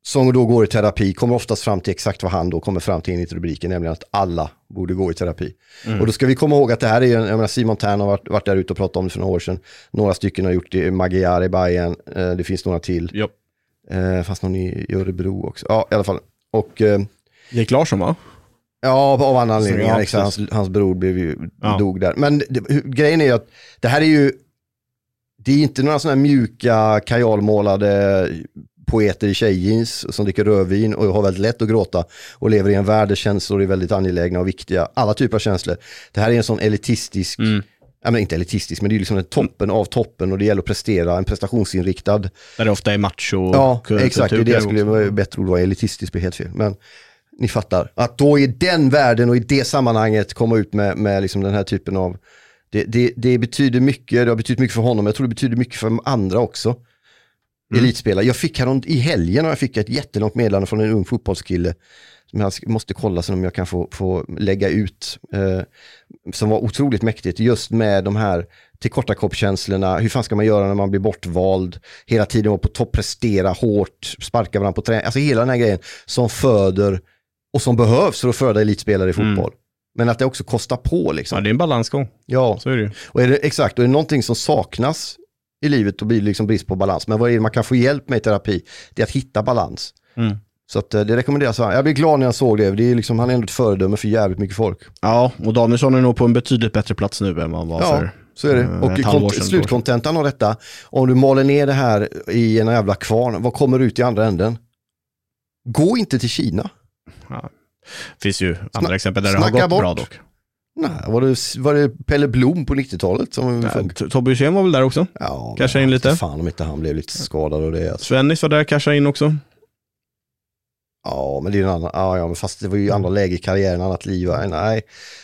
som då går i terapi kommer oftast fram till exakt vad han då kommer fram till enligt rubriken, nämligen att alla borde gå i terapi. Mm. Och då ska vi komma ihåg att det här är, jag menar, Simon Tern har varit, varit där ute och pratat om det för några år sedan. Några stycken har gjort det, Magyar i Bayern, eh, det finns några till. Yep. Eh, fast någon i, i Örebro också. Ja, i alla fall. Och... Eh, Erik Larsson, va? Ja, av andra anledningar. Ja, exakt, hans, hans bror blev ju, ja. dog där. Men det, grejen är ju att det här är ju, det är inte några sådana här mjuka, kajalmålade poeter i tjejjeans som dricker rödvin och har väldigt lätt att gråta och lever i en värld där känslor är väldigt angelägna och viktiga. Alla typer av känslor. Det här är en sån elitistisk, mm. jag menar inte elitistisk, men det är liksom en toppen av toppen och det gäller att prestera, en prestationsinriktad. Där det ofta är macho. Ja, exakt. Det är det jag skulle vara bättre ord vara elitistisk, blir helt fel. Men ni fattar. Att då i den världen och i det sammanhanget komma ut med, med liksom den här typen av... Det, det, det betyder mycket, det har betytt mycket för honom. Jag tror det betyder mycket för andra också. Mm. Elitspelare. Jag fick här i helgen och jag fick ett jättelångt meddelande från en ung fotbollskille som jag måste kolla så om jag kan få, få lägga ut. Eh, som var otroligt mäktigt just med de här tillkortakoppkänslorna. Hur fan ska man göra när man blir bortvald? Hela tiden vara på topp, prestera hårt, sparka varandra på träning. Alltså hela den här grejen som föder och som behövs för att föda elitspelare i fotboll. Mm. Men att det också kostar på liksom. Ja, det är en balansgång. Ja, så är det ju. Och är det, exakt, och är det någonting som saknas i livet då blir det liksom brist på balans. Men vad är det man kan få hjälp med i terapi? Det är att hitta balans. Mm. Så att det rekommenderas. Jag blir glad när jag såg det. Det är liksom, han är ändå ett föredöme för jävligt mycket folk. Ja, och Danielsson är nog på en betydligt bättre plats nu än vad han var ja, för så är det. Och kont- slutkontentan av detta, om du maler ner det här i en jävla kvarn, vad kommer ut i andra änden? Gå inte till Kina. Ja. Finns ju andra Sna- exempel där det har gått bort. Bra dock. Nej, var det, var det Pelle Blom på nittiotalet som ja, Tobbe Hysén var väl där också? Ja, casha in lite. Fan om inte han blev lite skadad och det. Alltså. Svennis var där, casha in också. Ja, men det är ju en annan. Ja, ja, men fast det var ju andra läge i karriären, annat liv. Nej,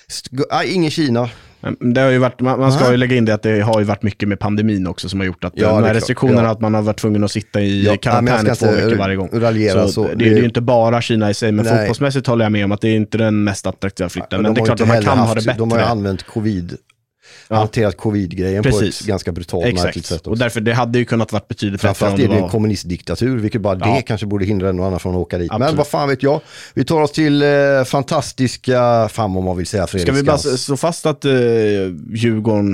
nej ingen Kina. Det har ju varit, man, man ska Nej. ju lägga in det att det har ju varit mycket med pandemin också som har gjort att ja, de här restriktionerna ja. att man har varit tvungen att sitta i ja, karantän i två veckor varje gång. Raljera, så så det, det är ju inte bara Kina i sig, men Nej. fotbollsmässigt håller jag med om att det är inte den mest attraktiva flytten. Ja, men, men det är klart att man kan haft, ha det bättre. De har ju använt covid ja. hanterat covid-grejen Precis. på ett ganska brutalt märkligt sätt också. Och därför det hade ju kunnat varit betydligt bättre. Framförallt är det var... en kommunistdiktatur, vilket bara ja. det kanske borde hindra en och annan från att åka dit. Absolut. Men vad fan vet jag. Vi tar oss till eh, fantastiska, fan om man vill säga Fredrik. Ska vi bara slå fast att eh, Djurgården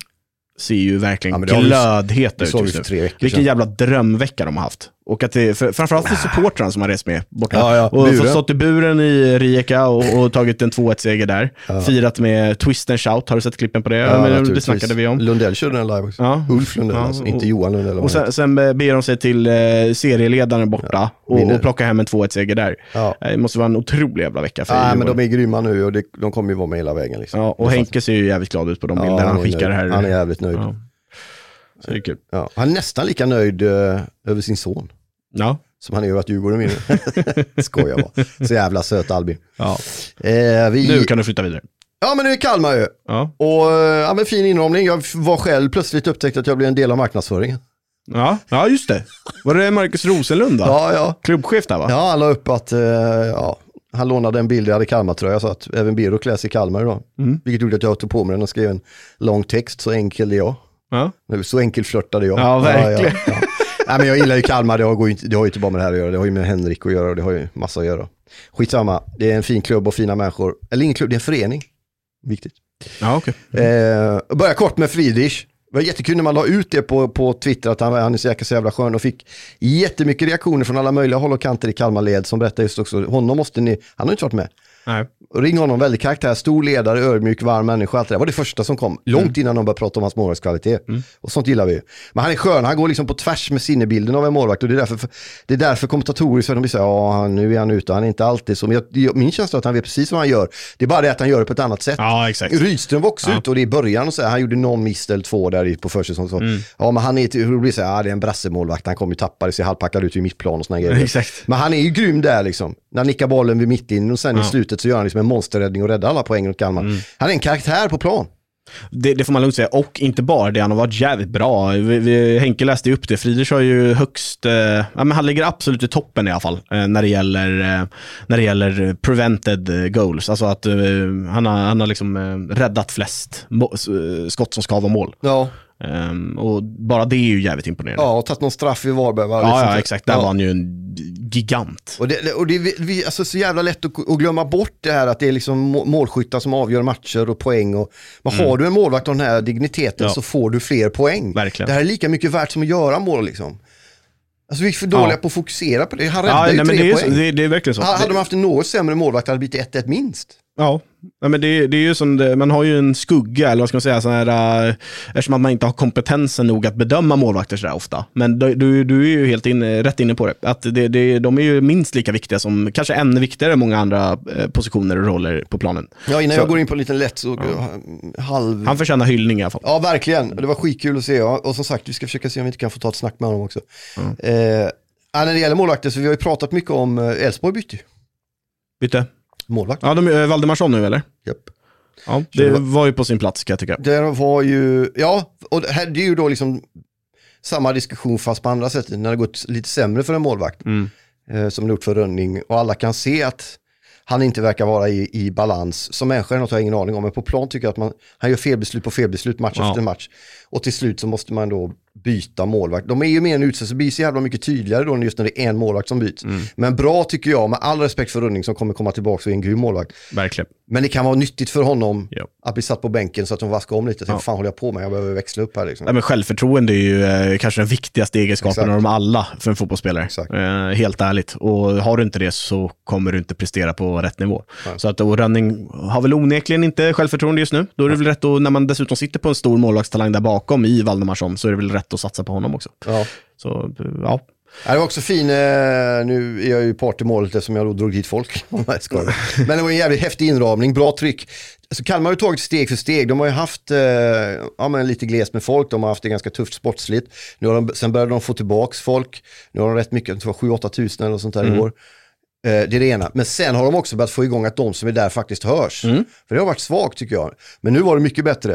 ser ju verkligen ja, glödhet ut just nu. Vilken jävla drömvecka de har haft. Och att det, för, framförallt för supportrarna som har rest med borta. Ja, ja, och fått stått i buren i Rijeka och, och tagit en två ett-seger där. Ja. Firat med twist and shout. Har du sett klippen på det? Ja, men det snackade vi om. Lundell körde den live också. Ja. Ulf Lundell, ja, alltså, inte Johan Lundell. Och sen, sen ber de sig till eh, serieledaren borta ja, och, och plocka hem en två ett-seger där. Ja. Det måste vara en otrolig jävla vecka för Ja, men de är grymma nu och det, de kommer ju vara med hela vägen. Liksom. Ja, och Henke ser ju jävligt glad ut på de ja, bilderna han, han skickar här. Han är jävligt nöjd. Ja. Så det är kul. Ja. Han är nästan lika nöjd uh, över sin son. Ja. Som han är över att Djurgården vinner. Skojar bara. Så jävla söt Albin. Ja. Eh, vi... Nu kan du flytta vidare. Ja, men nu är Kalmar ju. Ja. Och ja, men fin inramning. Jag var själv plötsligt upptäckt att jag blev en del av marknadsföringen. Ja, ja just det. Var det Marcus Rosenlund då? Ja, ja. Klubbchef där va? Ja, han la upp att uh, ja, han lånade en bild, jag hade Kalmar-tröja, så att även Biro kläs i Kalmar idag. Mm. Vilket gjorde att jag tog på mig den och skrev en lång text, så enkel är jag. Ja. Så enkel flörtade jag. Ja, verkligen. Ja, ja, ja. Nej, men jag gillar ju Kalmar, det har, går inte, det har ju inte bara med det här att göra, det har ju med Henrik att göra och det har ju massa att göra. Skitsamma, det är en fin klubb och fina människor. Eller ingen klubb, det är en förening. Viktigt. Ja, okej. Okay. Eh, börja kort med Friedrich. Det var jättekul när man la ut det på, på Twitter att han, han är så jäkla så jävla skön och fick jättemycket reaktioner från alla möjliga håll och kanter i Kalmarled som berättar just också, honom måste ni, han har inte varit med. Nej. Ring honom, väldigt karaktär, stor ledare, ödmjuk, varm människa, allt det där var det första som kom, långt mm. innan de började prata om hans målvaktskvalitet. Mm. Och sånt gillar vi. Men han är skön, han går liksom på tvärs med sinnebilden av en målvakt och det är därför, det är därför kommentatorer så de vill säga, ja nu är han ute, han är inte alltid så, men jag, min känsla är att han vet precis vad han gör, det är bara det att han gör det på ett annat sätt. Ja, exakt. Rydström var också ja. ut och det är i början och så här, han gjorde någon miss eller två där på försäsong så. Mm. Ja, men han är hur blir så här, ja, det är en brassemålvakt, han kommer ju tappa det, ser halvpackad ut i mittplan och såna grejer. Exakt. Men han är ju grym där liksom. När nickar bollen vid mitt in och sen ja. i slutet så gör han liksom en monsterräddning och räddar alla poäng åt Kalmar. Mm. Han är en karaktär på plan. Det, det får man lugnt säga. Och inte bara det, han har varit jävligt bra. Vi, vi, Henke läste upp det. Friedrich har ju högst... Eh, ja, men han ligger absolut i toppen i alla fall. Eh, när, det gäller, eh, när det gäller prevented goals. Alltså att eh, han har, han har liksom eh, räddat flest må, skott som ska vara mål. Ja. Um, och bara det är ju jävligt imponerande. Ja, och tagit någon straff i Varberg. Va? Ja, ja, exakt. Där ja. var han ju en gigant. Och det, och det är vi, alltså, så jävla lätt att, att glömma bort det här att det är liksom målskyttar som avgör matcher och poäng. Och, men mm. har du en målvakt av den här digniteten ja. så får du fler poäng. Verkligen. Det här är lika mycket värt som att göra mål liksom. Alltså vi är för dåliga ja. på att fokusera på det. Han räddade ja, ju nej, tre men det poäng. Är, det, det är verkligen så. Hade de haft en något sämre målvakt hade det blivit ett ett minst. Ja, ja men det, det är ju som det, man har ju en skugga, eller vad ska man säga, sån här, äh, eftersom att man inte har kompetensen nog att bedöma målvakter så där ofta. Men du, du, du är ju helt in, rätt inne på det. Att det, det, de är ju minst lika viktiga som, kanske ännu viktigare än många andra eh, positioner och roller på planen. Ja, innan så, jag går in på en liten lätt så ja. halv... Han förtjänar hyllning i alla fall. Ja, verkligen. Det var skitkul att se. Ja. Och som sagt, vi ska försöka se om vi inte kan få ta ett snack med honom också. Mm. Eh, Ja, när det gäller målvakter så vi har ju pratat mycket om Elfsborg bytte. Bytte? Målvakt. Ja, de är Valdemarsson nu eller? Japp. Ja, det, det var, var ju på sin plats kan jag tycka. Det var ju, ja, och det, här, det är ju då liksom samma diskussion fast på andra sätt. När det gått lite sämre för en målvakt mm. eh, som det gjort för Rönning och alla kan se att han inte verkar vara i, i balans. Som människa har jag ingen aning om, men på plan tycker jag att man, han gör felbeslut på felbeslut match ja. efter match. Och till slut så måste man då byta målvakt. De är ju mer en utsatt, så blir så jävla mycket tydligare då just när det är en målvakt som byts. Mm. Men bra tycker jag, med all respekt för Rönning som kommer komma tillbaka och är en grym målvakt. Verkligen. Men det kan vara nyttigt för honom ja. att bli satt på bänken så att de vaskar om lite. Så ja. fan håller jag på med, jag behöver växla upp här liksom. Ja, men självförtroende är ju eh, kanske den viktigaste egenskapen Exakt. av dem alla för en fotbollsspelare. Eh, helt ärligt. Och har du inte det så kommer du inte prestera på rätt nivå. Ja. Så att och Rönning har väl onekligen inte självförtroende just nu. Då är det väl rätt att, när man dessutom sitter på en stor målvaktstalang där bakom i Valdemarsson, så är det väl rätt att satsa på honom också. Ja. Så, ja. Ja, det var också fin, nu är jag ju part i målet eftersom jag då drog dit folk. Men det var en jävligt häftig inramning, bra tryck. Så Kalmar har ju tagit steg för steg. De har ju haft ja, men lite gles med folk, de har haft det ganska tufft sportsligt. Nu har de, sen började de få tillbaks folk. Nu har de rätt mycket, det var sju åtta tusen eller sånt där mm. igår. Det är det ena. Men sen har de också börjat få igång att de som är där faktiskt hörs. Mm. För det har varit svagt tycker jag. Men nu var det mycket bättre.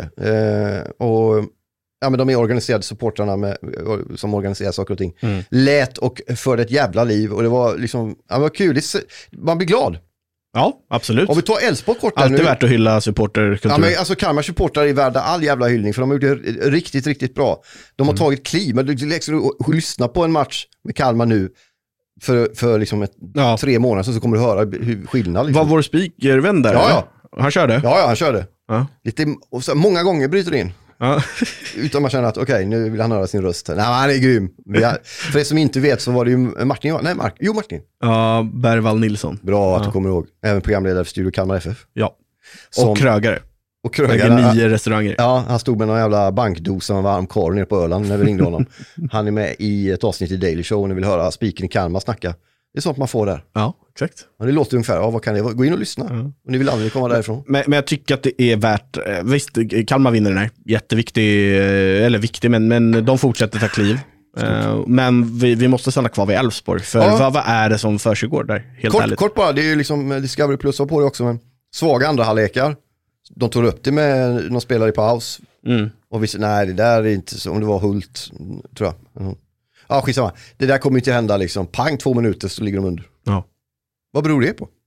Eh, och ja, men de är organiserade supportrarna med, som organiserar saker och ting. Mm. Lät och förde ett jävla liv. Och det var liksom, ja, det var kul. Man blir glad. Ja, absolut. Om vi tar Elfsborg kort där Alltid nu. värt att hylla supporterkultur. Ja, men alltså Kalmar supportrar är värda all jävla hyllning. För de har gjort det riktigt, riktigt bra. De har mm. tagit kliv. Men du liksom lyssna på en match med Kalmar nu. För, för liksom ett, ja. tre månader så, så kommer du höra hur skillnad. Liksom. Var vår speakervän där? Ja, ja. Han körde? Ja, ja han körde. Ja. Lite, och så, många gånger bryter in. Ja. Utan man känner att okej, okay, nu vill han höra sin röst. Nej, han är grym. Har, för er som inte vet så var det ju Martin. Nej, Mark, jo Martin. Ja, Bergvall Nilsson. Bra att ja. du kommer ihåg. Även programledare för Studio Kalmar F F. Ja. Som, och krögare. Och krögare. Lägger nio restauranger. Ja, han stod med någon jävla bankdosa med varm korv nere på Öland när vi ringde honom. Han är med i ett avsnitt i Daily Show och ni vill höra spiken i Kalmar snacka. Det är sånt man får där. Ja, exakt. Ja, det låter ungefär, ja, vad kan det vara? Gå in och lyssna. Mm. Och ni vill aldrig komma därifrån. Men, men jag tycker att det är värt, visst, Kalmar vinner den här. Jätteviktig, eller viktig, men, men de fortsätter ta kliv. Uh, men vi, vi måste stanna kvar vid Elfsborg. För ja. vad, vad är det som försiggår där? Helt kort, ärligt. kort bara, det är ju liksom Discovery Plus på det också. Men svaga andra halvlekar. De tog upp det med någon spelare i paus. Mm. Och vi sa, nej det där är inte så, om det var Hult, tror jag. Mm. Ja, skitsamma. Det där kommer inte hända liksom. Pang, två minuter så ligger de under. Ja. Vad beror det på?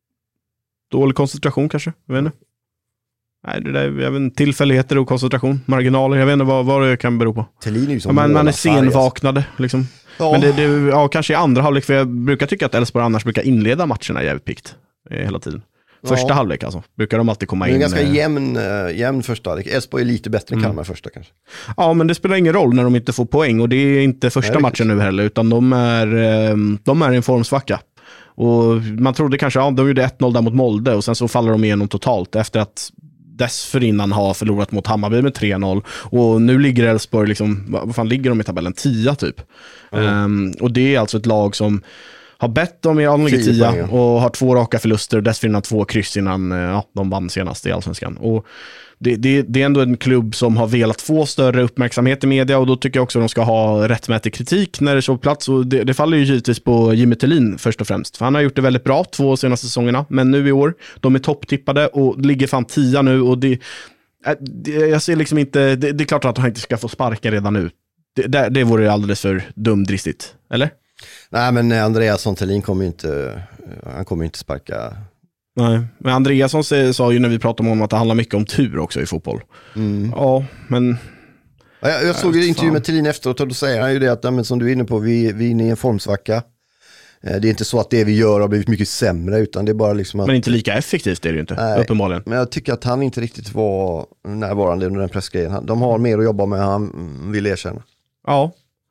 Dålig koncentration kanske, jag vet inte. Nej, det där, jag vet inte, tillfälligheter och koncentration, marginaler, jag vet inte vad, vad det kan bero på. Är ja, man, man är senvaknade liksom. Ja. Men det, det, ja, kanske i andra halvlek, för jag brukar tycka att Elfsborg annars brukar inleda matcherna jävligt pikt hela tiden. Första ja. halvlek alltså, brukar de alltid komma in. Det är en ganska jämn, äh, jämn första halvlek. Elfsborg är lite bättre än Kalmar mm. första kanske. Ja, men det spelar ingen roll när de inte får poäng, och det är inte första Nej, matchen nu heller, utan de är, de är i en formsvacka. Och man trodde kanske, ja, de gjorde ett noll där mot Molde och sen så faller de igenom totalt efter att dessförinnan har förlorat mot Hammarby med tre noll, och nu ligger Elfsborg liksom, vad fan ligger de i tabellen? tia typ. Mm. Um, och det är alltså ett lag som har bett om i allmänna tia och har två raka förluster och dessförinnan två kryss innan ja, de vann senast i Allsvenskan. Och det, det, det är ändå en klubb som har velat få större uppmärksamhet i media, och då tycker jag också att de ska ha rättmätig kritik när det står på plats. Och det, det faller ju givetvis på Jimmy Thelin först och främst, för han har gjort det väldigt bra två senaste säsongerna, men nu i år, de är topptippade och ligger fan tia nu, och det, det jag ser liksom inte, det, det är klart att han inte ska få sparka redan nu. Det, det, det vore alldeles för dumdristigt, eller? Nej, men Andreasson Thelin kommer inte, han kommer inte sparka. Nej, men Andreasson sa ju när vi pratade om att det handlar mycket om tur också i fotboll. Mm. Ja, men Ja, jag, jag såg ju intervju med Thelin efteråt och då säger han ju det att men, som du är inne på, vi, vi är inne i en formsvacka. Det är inte så att det vi gör har blivit mycket sämre, utan det är bara liksom att... Men inte lika effektivt är det ju inte, nej, uppenbarligen. Men jag tycker att han inte riktigt var närvarande under den pressgrejen. De har mer att jobba med, han vill erkänna. Ja.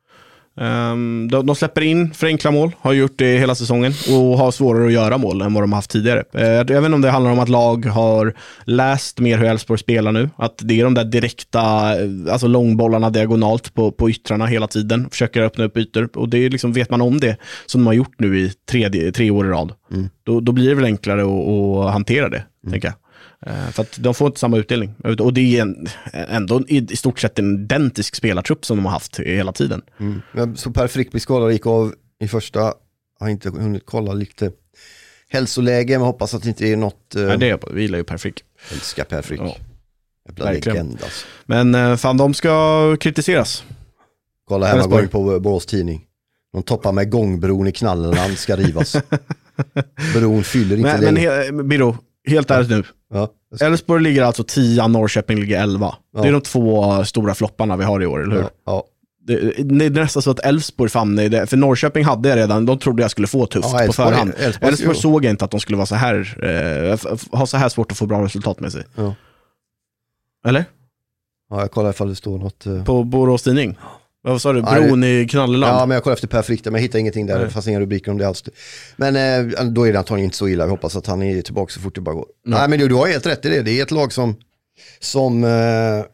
Um, de, de släpper in för enkla mål, har gjort det hela säsongen och har svårare att göra mål än vad de har haft tidigare. Uh, jag vet inte om det handlar om att lag har läst mer hur Elfsborg spelar nu, att det är de där direkta, alltså långbollarna diagonalt på, på yttrarna hela tiden, försöker öppna upp ytor, och det är liksom, vet man om det som de har gjort nu i tre, tre år i rad, mm. då, då blir det väl enklare att, att hantera det, mm. tänker jag. För att de får inte samma utdelning. Och det är en, ändå i stort sett en identisk spelartrupp som de har haft hela tiden. Mm. Så Per Frick blir skadad, gick av i första. Har inte hunnit kolla lite hälsoläge, men hoppas att det inte är något... Nej, det är jag. Vi gillar ju Per Frick. Älskar Per Frick. Ja. Verkligen. Alltså. Men fan, de ska kritiseras. Kolla här, man går in på Borås Tidning. De toppar med gångbron i Knalleland ska rivas. Bron fyller inte men, längre. Men Biro, helt ärligt nu. Ja, Elfsborg ligger alltså tio, Norrköping ligger elva. Ja. Det är de två stora flopparna vi har i år, eller hur? Ja. Ja. Det, det är nästan så att Elfsborg fann det, för Norrköping hade jag redan, de trodde jag skulle få tufft ja, Elfsborg, på förhand. Elfsborg, Elfsborg såg jag inte att de skulle vara så här eh, ha så här svårt att få bra resultat med sig. Ja. Eller? Ja, jag kollar ifall det står något eh... på Borås Tidning. Vad sa du? Bron ja, i Knalleland? Ja, men jag kollar efter Per Frick, men jag hittar ingenting där. Nej. Det fanns inga rubriker om det alls. Men eh, då är det antagligen inte så illa. Vi hoppas att han är tillbaka så fort det bara går. Nej, Nej men du, du har helt rätt i det. Det är ett lag som som, eh,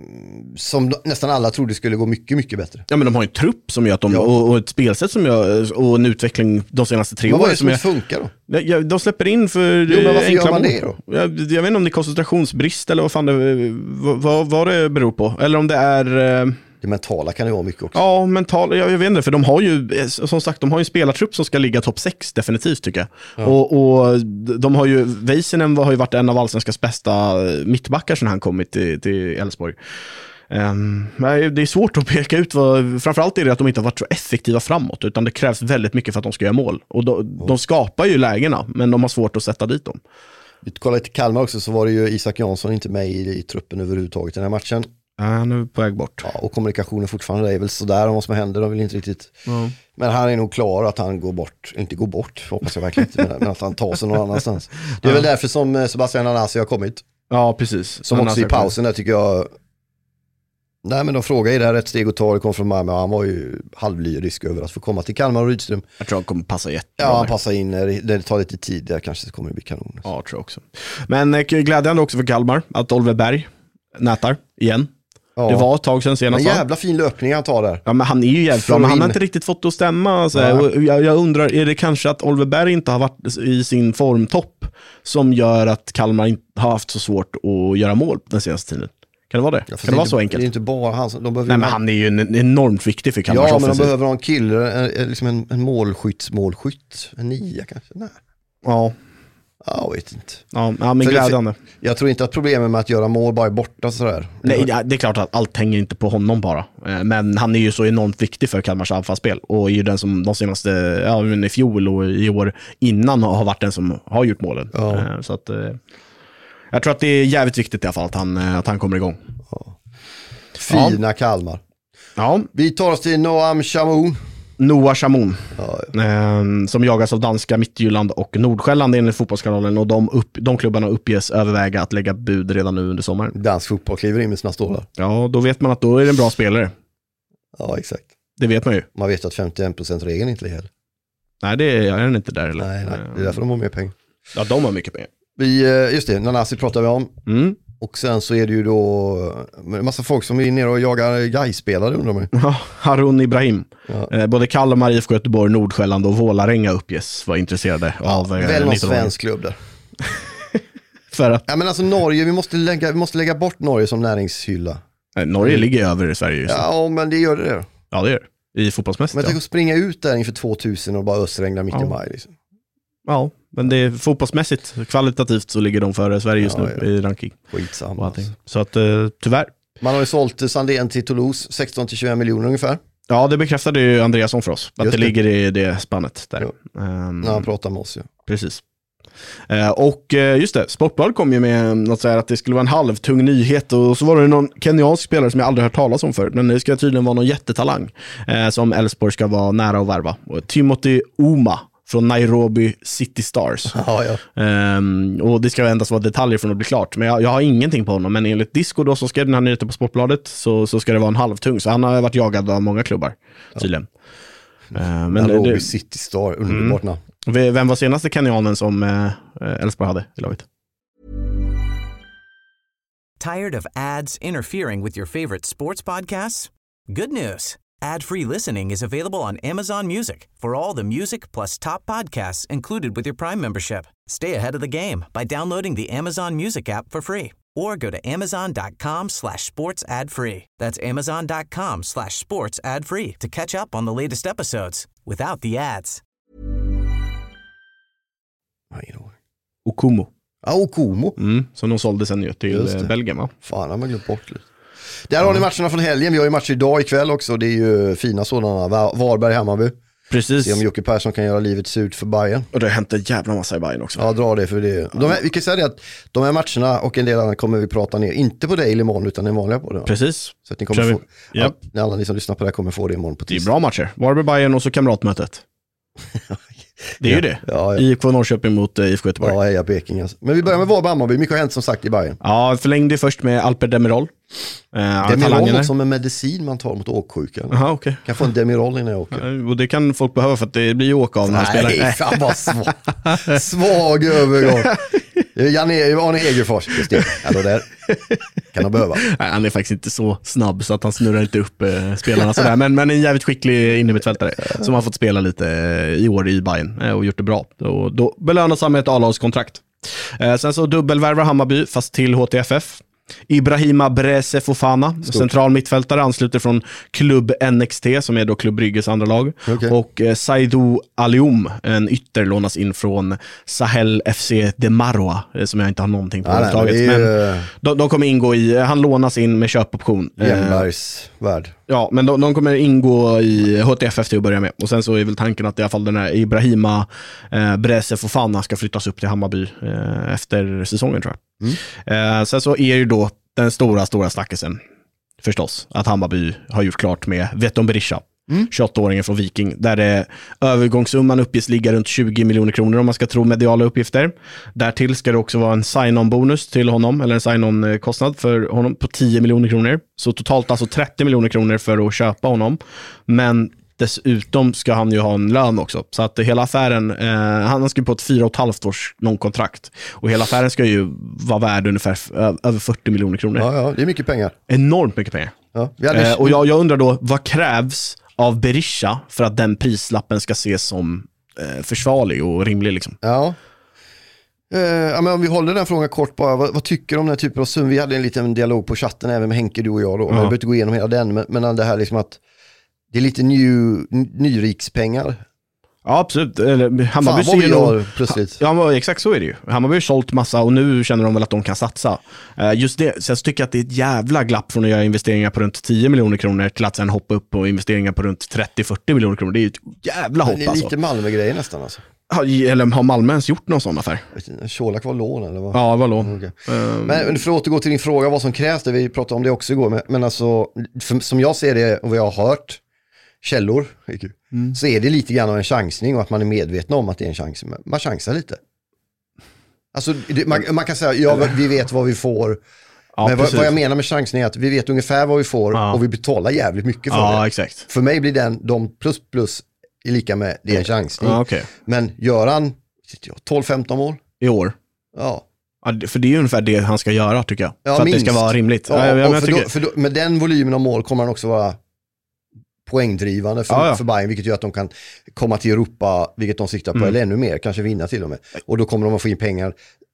som nästan alla trodde skulle gå mycket, mycket bättre. Ja, men de har en trupp som gör att de, ja. och, och ett spelsätt som gör, och en utveckling de senaste tre åren. Vad är det som, som funkar då? Ja, de släpper in för jo, men varför gör man det då? Jag, jag vet inte om det är koncentrationsbrist eller vad fan det, vad, vad det beror på. Eller om det är... Eh, det mentala kan det vara mycket också. Ja, mentala, jag, jag vet inte, för de har ju, som sagt, de har ju en spelartrupp som ska ligga topp sex definitivt tycker jag. Ja. Och, och de har ju, Väisänen har ju varit en av allsvenskans bästa mittbackar sedan han kommit till, till Elfsborg. Um, det är svårt att peka ut vad, framförallt är det att de inte har varit så effektiva framåt, utan det krävs väldigt mycket för att de ska göra mål. Och de, ja. de skapar ju lägena, men de har svårt att sätta dit dem. Vi kollar lite Kalmar också, så var det ju Isak Jansson inte med i, i truppen överhuvudtaget i den här matchen. Ja, han är på väg bort. Ja, och kommunikationen fortfarande är väl sådär om vad som händer. De vill inte riktigt... Mm. Men han är nog klar att han går bort. Inte går bort, hoppas jag verkligen inte. Men att han tar sig någon annanstans. Det är ja. väl därför som Sebastian Nanasi har kommit. Ja, precis. Som också i pausen där tycker jag... Nej, men de frågar, är det här ett steg att ta? Det kom från Malmö. Han var ju halvlyrisk över att få komma till Kalmar och Rydström. Jag tror han kommer passa jättebra. Ja, han passar in. Det tar lite tid där, kanske det kommer det bli kanon. Ja, jag tror också. Men glädjande också för Kalmar att Oliver Berg nätar igen. Ja. Det var ett tag sedan senast. En jävla fin löpning han tar där. Ja, men han är ju jävligt bra, men han har inte riktigt fått att stämma. Alltså. Ja. Och jag, jag undrar, är det kanske att Oliver Berg inte har varit i sin formtopp som gör att Kalmar inte har haft så svårt att göra mål den senaste tiden? Kan det vara det? Ja, kan det vara så enkelt? Det är inte bara han som... De Nej, men han är ju en, enormt viktig för Kalmar. Ja, men de behöver ha en kille, en, liksom en, en målskytt, målskytt, en nia kanske. Nej. Ja. Ja, jag vet inte. Ja, ja men glädjande. Jag tror inte att problemet med att göra mål bara är borta sådär. Nej, det är klart att allt hänger inte på honom bara. Men han är ju så enormt viktig för Kalmars anfallsspel. Och är ju den som de senaste, ja, i fjol och i år innan har varit den som har gjort målen. Ja. Så att jag tror att det är jävligt viktigt i alla fall att han, att han kommer igång. Ja. Fina ja. Kalmar. Ja. Vi tar oss till Noam Chamoun. Noah Chamoun, ja, ja. eh, som jagas av danska Midtjylland och Nordsjälland enligt fotbollskanalen, och de, upp, de klubbarna uppges överväga att lägga bud redan nu under sommaren. Dansk fotboll kliver in med sina stålar. Ja, då vet man att då är det en bra spelare. Ja, exakt. Det vet man ju. Man vet att femtioen procent-regeln inte är heller. Nej, det är, är den inte där eller? Nej, nej, det är därför de har mer pengar. Ja, de har mycket pengar. Vi, just det, Nanasi pratar vi om. Mm. Och sen så är det ju då en massa folk som är nere och jagar Gais-spelare, undrar man. Ja, Harun Ibrahim. Ja. Eh, både Kalmar, I F K Göteborg, Nordsjälland och Vålarenga uppges var intresserade ja, av eh, väl någon svensk klubb där. För att... Ja, men alltså Norge, vi måste lägga, vi måste lägga bort Norge som näringshylla. Nej, Norge mm. ligger över i Sverige just. Ja, men det gör det där. Ja, det gör det. I fotbollsmässigt. Men tänk ja. att springa ut där inför tvåtusen och bara ösregna mitt ja. i maj liksom. Ja, men det är fotbollsmässigt, kvalitativt så ligger de före Sverige just ja, nu ja. i ranking. Skitsamma. Alltså. Så att uh, tyvärr. Man har ju sålt Sandén till Toulouse, sexton till tjugoen miljoner ungefär. Ja, det bekräftade ju Andreasson för oss. Att just det, det ligger i det spannet där. Ja. Um, När han pratar med oss, ja. Precis. Eh, och eh, just det, Sportbladet kom ju med något så här att det skulle vara en halvtung nyhet, och så var det någon kenyansk spelare som jag aldrig hört talas om förut, men det ska tydligen vara någon jättetalang eh, som Elfsborg ska vara nära att värva. Och Timothy Uma från Nairobi City Stars. Ja, ja. Um, och det ska endast vara detaljer från att bli klart. Men jag, jag har ingenting på honom. Men enligt Disco då, så ska den här nyheten på Sportbladet, så, så ska det vara en halvtung. Så han har varit jagad av många klubbar, tydligen. Ja. Uh, men Nairobi det, City Star, underbart namn. Mm. Vem var senaste kenyanen som uh, Elfsborg hade i laget? Tired of ads interfering with your favorite sports podcasts? Good news. Ad-free listening is available on Amazon Music for all the music plus top podcasts included with your Prime membership. Stay ahead of the game by downloading the Amazon Music app for free or go to amazon.com slash sports ad free. That's amazon.com slash sports ad free to catch up on the latest episodes without the ads. Okumu. Ja, Okumu. Mm, som de sålde sen ju till Belgien, va? Fan, har man glömt bort lite. Där har ni matcherna från helgen. Vi har ju matcher idag ikväll också. Det är ju fina sådana. Varberg, Hammarby. Precis. Se om Jocke Persson kan göra livet surt för Bayern. Och det har hänt en jävla massa i Bayern också. Ja, dra det för det. De här, vi kan säga det att de här matcherna och en del annat kommer vi prata ner. Inte på Daily imorgon utan den vanliga på det. Precis. Så att ni kommer få, yep. ja, alla ni som lyssnar på det här kommer få det imorgon på tisdag. Det är bra matcher. Varberg, Bayern och så kamratmötet. Det är ja. ju det. Ja, ja. I K Norrköping mot I F K Göteborg. Ja, heja Peking alltså. Men vi börjar med Varberg, Hammarby. Mycket har hänt som sagt i Bayern. Ja, förlängde först med Alper Demirol. Uh, Demirol är som en medicin man tar mot åksjuka. Aha, okay. Kan få en Demirol innan jag åker. Ja, och det kan folk behöva för att det blir ju åka av när han spelar. Nej, fan vad svag. Svag övergång. Arne Egerfors. Alltså där kan de behöva. Nej, han är faktiskt inte så snabb så att han snurrar inte upp eh, spelarna sådär. Men, men en jävligt skicklig innermittfältare som har fått spela lite eh, i år i Bayern eh, och gjort det bra. Och då belönas han med ett A-lagskontrakt. Eh, sen så dubbelvärvar Hammarby fast till H T F F. Ibrahima Breze Fofana, Stort. central mittfältare, ansluter från klubb N X T som är då Klubb Brygges andra lag. Okay. Och eh, Saidou Alioum, en ytter, lånas in från Sahel F C de Maroa eh, som jag inte har någonting på. Ah, nej, men är... de, de kommer ingå i, han lånas in med köpoption. Jämbergs eh, värld. Ja, men de, de kommer ingå i H T F F till att börja med. Och sen så är väl tanken att i alla fall den här Ibrahima eh, Breze Fofana ska flyttas upp till Hammarby eh, efter säsongen, tror jag. Mm. Eh, sen så är ju då den stora, stora snackisen förstås att Hammarby har gjort klart med Veton Berisha, mm. tjugoåtta-åringen från Viking, där det övergångssumman uppges ligga runt tjugo miljoner kronor om man ska tro mediala uppgifter. Därtill ska det också vara en sign-on-bonus till honom, eller en sign-on-kostnad för honom på tio miljoner kronor. Så totalt alltså trettio miljoner kronor för att köpa honom. Men dessutom ska han ju ha en lön också. Så att hela affären, eh, han har skrivit på ett fyra och ett halvt års non-kontrakt. Och hela affären ska ju vara värd ungefär f- över fyrtio miljoner kronor. Ja, ja, det är mycket pengar. Enormt mycket pengar. Ja, vi hade... eh, och jag, jag undrar då, vad krävs av Berisha för att den prislappen ska ses som eh, försvarlig och rimlig liksom? Ja. Uh, ja, men om vi håller den frågan kort bara, vad, vad tycker du om den här typen av sum? Vi hade en liten dialog på chatten även med Henke, du och jag då. Ja. Jag behöver inte gå igenom hela den, men, men det här liksom att det är lite ny, nyrikspengar. Ja, absolut. Eller, Hammarby Fan, vad vi har plötsligt. Ja, exakt så är det ju. Hammarby har sålt massa och nu känner de väl att de kan satsa. Uh, just det, så jag tycker att det är ett jävla glapp från att göra investeringar på runt tio miljoner kronor till att sen hoppa upp på investeringar på runt trettio till fyrtio miljoner kronor. Det är ju ett jävla hopp. Det är lite alltså. Malmö-grejer nästan alltså. Eller har Malmö ens gjort någon sån affär? Colak var lån eller vad? Ja, det var lån. Okay. Um... Men för att återgå till din fråga vad som krävs, det vi pratade om det också igår. Men, men alltså, för, som jag ser det och vad jag har hört, källor, mm. så är det lite grann av en chansning och att man är medveten om att det är en chans. Man chansar lite. Alltså, det, man, man kan säga, ja, vi vet vad vi får. Ja, men vad, vad jag menar med chansning är att vi vet ungefär vad vi får ja. och vi betalar jävligt mycket för ja, det. Exakt. För mig blir den, de plus plus är lika med, det är en chansning. Ja, okay. Men gör han tolv femton mål? I år? Ja. Ja, för det är ju ungefär det han ska göra tycker jag. Ja, för minst. att det ska vara rimligt. Ja, ja, jag för tycker... då, för då, med den volymen av mål kommer han också vara poängdrivande för, ja, ja. för Bayern, vilket gör att de kan komma till Europa, vilket de siktar på, mm. eller ännu mer, kanske vinna till och med. Och då kommer de att få in pengar.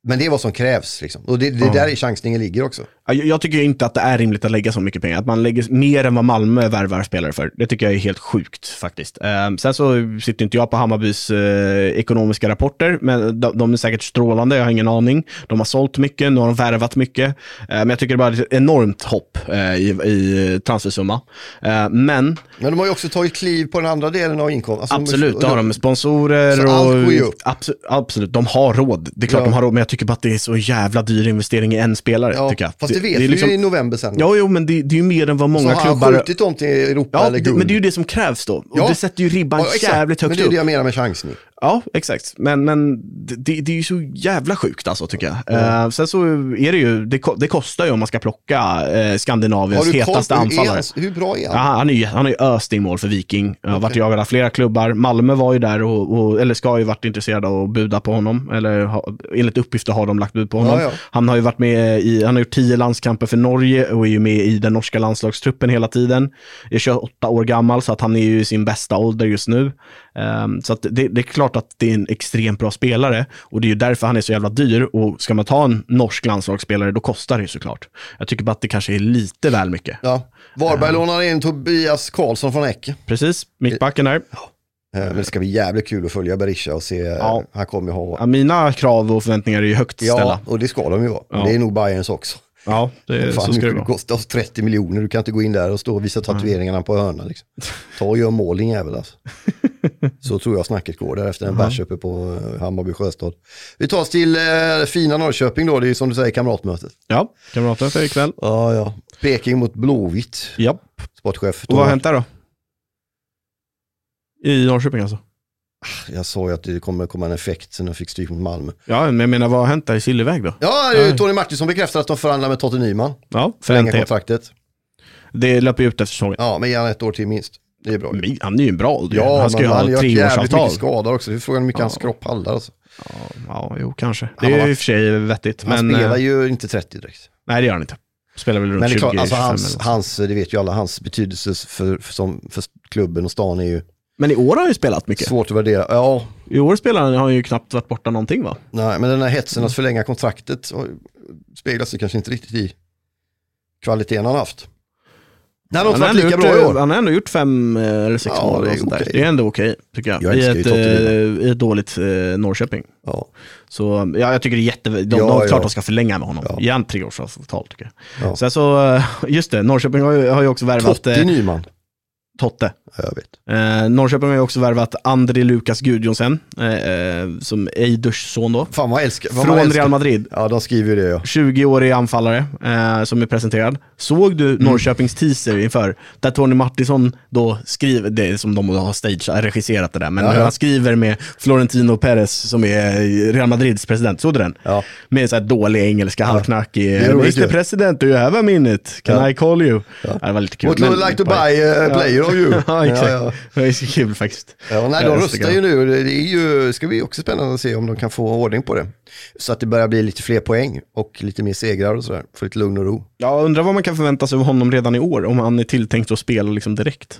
Men det är vad som krävs liksom. Och det, det Ja. där är chansningen ligger också. Jag, jag tycker inte att det är rimligt att lägga så mycket pengar. Att man lägger mer än vad Malmö värvar spelare för. Det tycker jag är helt sjukt faktiskt. Eh, sen så sitter inte jag på Hammarbys eh, ekonomiska rapporter, men de, de är säkert strålande, jag har ingen aning. De har sålt mycket, nu har de värvat mycket. Eh, men jag tycker det bara är ett enormt hopp eh, i, i transfersumma. Eh, men... Men de har ju också tagit kliv på den andra delen av inkomst. Alltså, absolut, de, det har de med sponsorer. Så och, allt går ju upp. Absolut, absolut, de har råd. Det är klart Ja. de har råd, men jag tycker bara att det är så jävla dyr investering i en spelare. Ja, tycker jag. fast det vet det vi är liksom, ju i november sen. Ja, jo, men det, det är ju mer än vad många så har klubbar... han skjutit dem till Europa Ja, eller det, guld. men det är ju det som krävs då. Och Ja. det sätter ju ribban Ja, exakt. jävligt högt Men det är upp. det jag menar med chansning. Ja, exakt. Men, men det, det är ju så jävla sjukt alltså, tycker jag. Ja. Uh, sen så är det ju, det, det kostar ju om man ska plocka uh, Skandinaviens Har du koll hetaste på hur, anfallare. är han, hur bra är han? Ja, han är ju han är ju öst i mål för Viking. Jag har varit Okej. jagad av flera klubbar. Malmö var ju där och, och eller ska ju varit intresserade av att buda på honom, eller ha, enligt uppgifter har de lagt bud på honom. Ja, ja. Han har ju varit med i, han har gjort tio landskamper för Norge och är ju med i den norska landslagstruppen hela tiden. Är tjugoåtta år gammal, så att han är ju i sin bästa ålder just nu. Um, så att det, det är klart att det är en extremt bra spelare, och det är ju därför han är så jävla dyr. Och ska man ta en norsk landslagsspelare, då kostar det ju såklart. Jag tycker bara att det kanske är lite väl mycket. Ja. Varberg lånar in Tobias Karlsson från Ecke. Precis, mittbacken där. Eh, Men det ska bli jävligt kul att följa Berisha och se. Ja. Han kommer ju ha... Ja, mina krav och förväntningar är ju högt ställa. Ja, och det ska de ju vara. Ja. Det är nog Bayerns också. Ja, det, Fan, så ska det det vara. kostar trettio miljoner. Du kan inte gå in där och stå och visa tatueringarna på hörnan. Liksom. Ta och gör måling jävel alltså. Så tror jag snacket går där efter en bärs uppe på uh, Hammarby Sjöstad. Vi tar oss till uh, fina Norrköping då. Det är som du säger kamratmötet. Ja, kamrater för ikväll. Ja, ja. Peking mot Blåvitt. Japp. Sportchef. Och vad har hänt där då? I Norrköping alltså? Jag sa ju att det kommer komma en effekt sen jag fick stryk mot Malmö. Ja, men jag menar, vad har hänt där i Silverväg då? Ja, det är ju Tony Martinsson bekräftar att de förhandlar med Totte Nyman. Ja, Förlänga förlänga kontraktet. Det löper ju ut efter säsongen. Ja, men gärna ett år till minst. Det är bra. Men han är ju en bra ålder. Ja, han ska ju men ha han ett gör jävligt treårsavtal. mycket skador också. Det är frågan hur mycket Ja. hans kropp pallar alltså. Ja, ja, jo, kanske. Det Han har är ju i varit- och för sig vettigt. Han men, spelar eh, ju inte trettio direkt. Nej, det gör han inte. Spelar väl runt Men det är tjugo, klart, alltså tjugofem hans, eller något. hans, det vet ju alla, hans betydelse för, för, som, för klubben och stan är ju Men i år har han ju spelat mycket. svårt att värdera. Ja, I år spelar han, har han ju knappt varit borta någonting, va? nej, men den här hetsen att förlänga kontraktet speglas sig kanske inte riktigt i kvaliteten han haft. Nej, de har Han inte har, varit ändå lika gjort, bra i år. han har ändå gjort fem eh, eller sex Ja, mål. det är Och sånt där. okej. Det är ändå okej, tycker jag. Jag I, älskar ju ett, Totte eh, I ett dåligt eh, Norrköping. Ja. Så ja, jag tycker det är jätte... De, Ja, de är klart ja. de ska förlänga med honom. Ja. Ge han tre års avtal, tycker jag. Ja. Sen så, eh, just det, Norrköping har ju, har ju också värvat... Totte eh, Nyman. Totte. Ja, jag vet. Eh, Norrköping har ju också värvat André Lukas Gudjonsen, eh, eh, som Eiders son då. Fan vad älskar. Fan, Från vad älskar. Real Madrid. Ja, de skriver ju det, ja. tjugo-årig anfallare eh, som är presenterad. Såg du Mm. Norrköpings teaser inför, där Tony Martinsson då skriver, det är som de har stage, regisserat det där, men Ja, ja. han skriver med Florentino Perez som är Real Madrids president. Såg du den? Ja. Med så här dålig engelska, halvknackig. Det är roligt mister ju. President, do you have a minute? Can Ja. I call you? Ja. Det var lite kul. Would you men- like to buy a player of you? Ja, exakt. Ja, ja. Det var så kul faktiskt. Ja, nej, Ja, de det röstar tycker ju nu och det är ju, ska bli också spännande att se om de kan få ordning på det. Så att det börjar bli lite fler poäng och lite mer segrar och sådär. Få lite lugn och ro. Jag undrar vad man kan förvänta sig av honom redan i år, om han är tilltänkt att spela liksom direkt.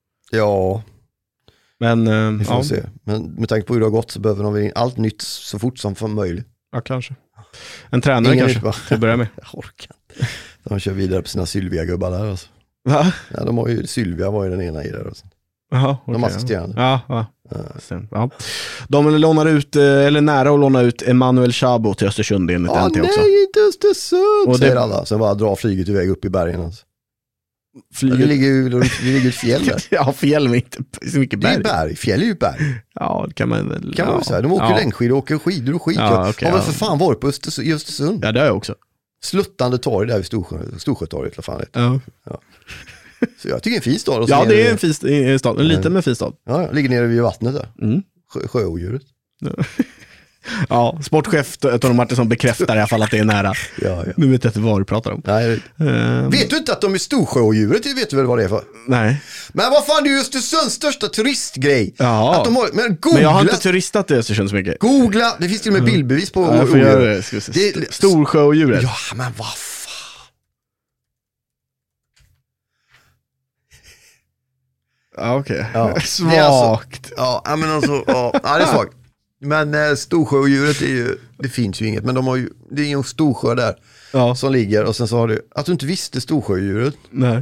Ja, Men, eh, vi får ja, se. Men med tanke på hur det har gått så behöver de väl in allt nytt så fort som för möjligt. ja, kanske. En tränare Ingen kanske, nytt, va? till att börja med. Jag orkar inte. De kör vidare på sina Sylvia-gubbar där alltså. Va? Ja, de har ju, Sylvia var ju den ena i där alltså. Jaha, De okej. assisterande. Ja, ja. Ja. De lånar ut, eh, eller nära att låna ut Emanuel Chabo till Östersund enligt Ja, N T nej, också. inte Östersund, Och det- säger alla. Sen bara drar flyget iväg upp i bergen alltså. Flyger... Det ligger ju det ligger ett fjäll där. Ja, fjäll men inte så mycket Det är berg. ju berg, fjäll är ju berg. Ja, det kan man väl. Kan man ja. väl säga. De åker ja. längdskidor, åker skidor och skit. Ja, Ja, okej, har väl ja. för fan varit på Östers- i Östersund. Ja, det har jag också. Sluttande torg där vid Storsjö, Storsjötorget. Vad fan det är. Ja, Så jag tycker det är en fin stad. Och så ja nere det är vid- en fin st- en stad, en liten men fin stad. Ja, ja, ligger nere vid vattnet där. Mm. Sjö, sjöodjuret. Ja, sportchef Tony Martinsson bekräftar i alla fall att det är nära. Ja, ja. Nu vet jag inte vad du pratar om. Nej, Ehm, vet du inte att de är Storsjöodjuret? Det vet du väl vad det är för? nej. Men vad fan, det är ju Östersunds största turistgrej. Ja. Att de har, men googla, Men jag har inte turistat i Östersund så mycket. googla, det finns till och med bildbevis på Ja, jag får göra odjuret. det. Ska vi se. Det- Storsjöodjuret. Ja, men vad fan. Ja, okej. Ja. Svagt. Det är alltså- Ja, men alltså, ja, ja, det är svagt. Men eh, Storsjödjuret är ju, det finns ju inget, men de har ju, det är ju en Storsjö där Ja. som ligger och sen så har du, att du inte visste Storsjödjuret. Nej.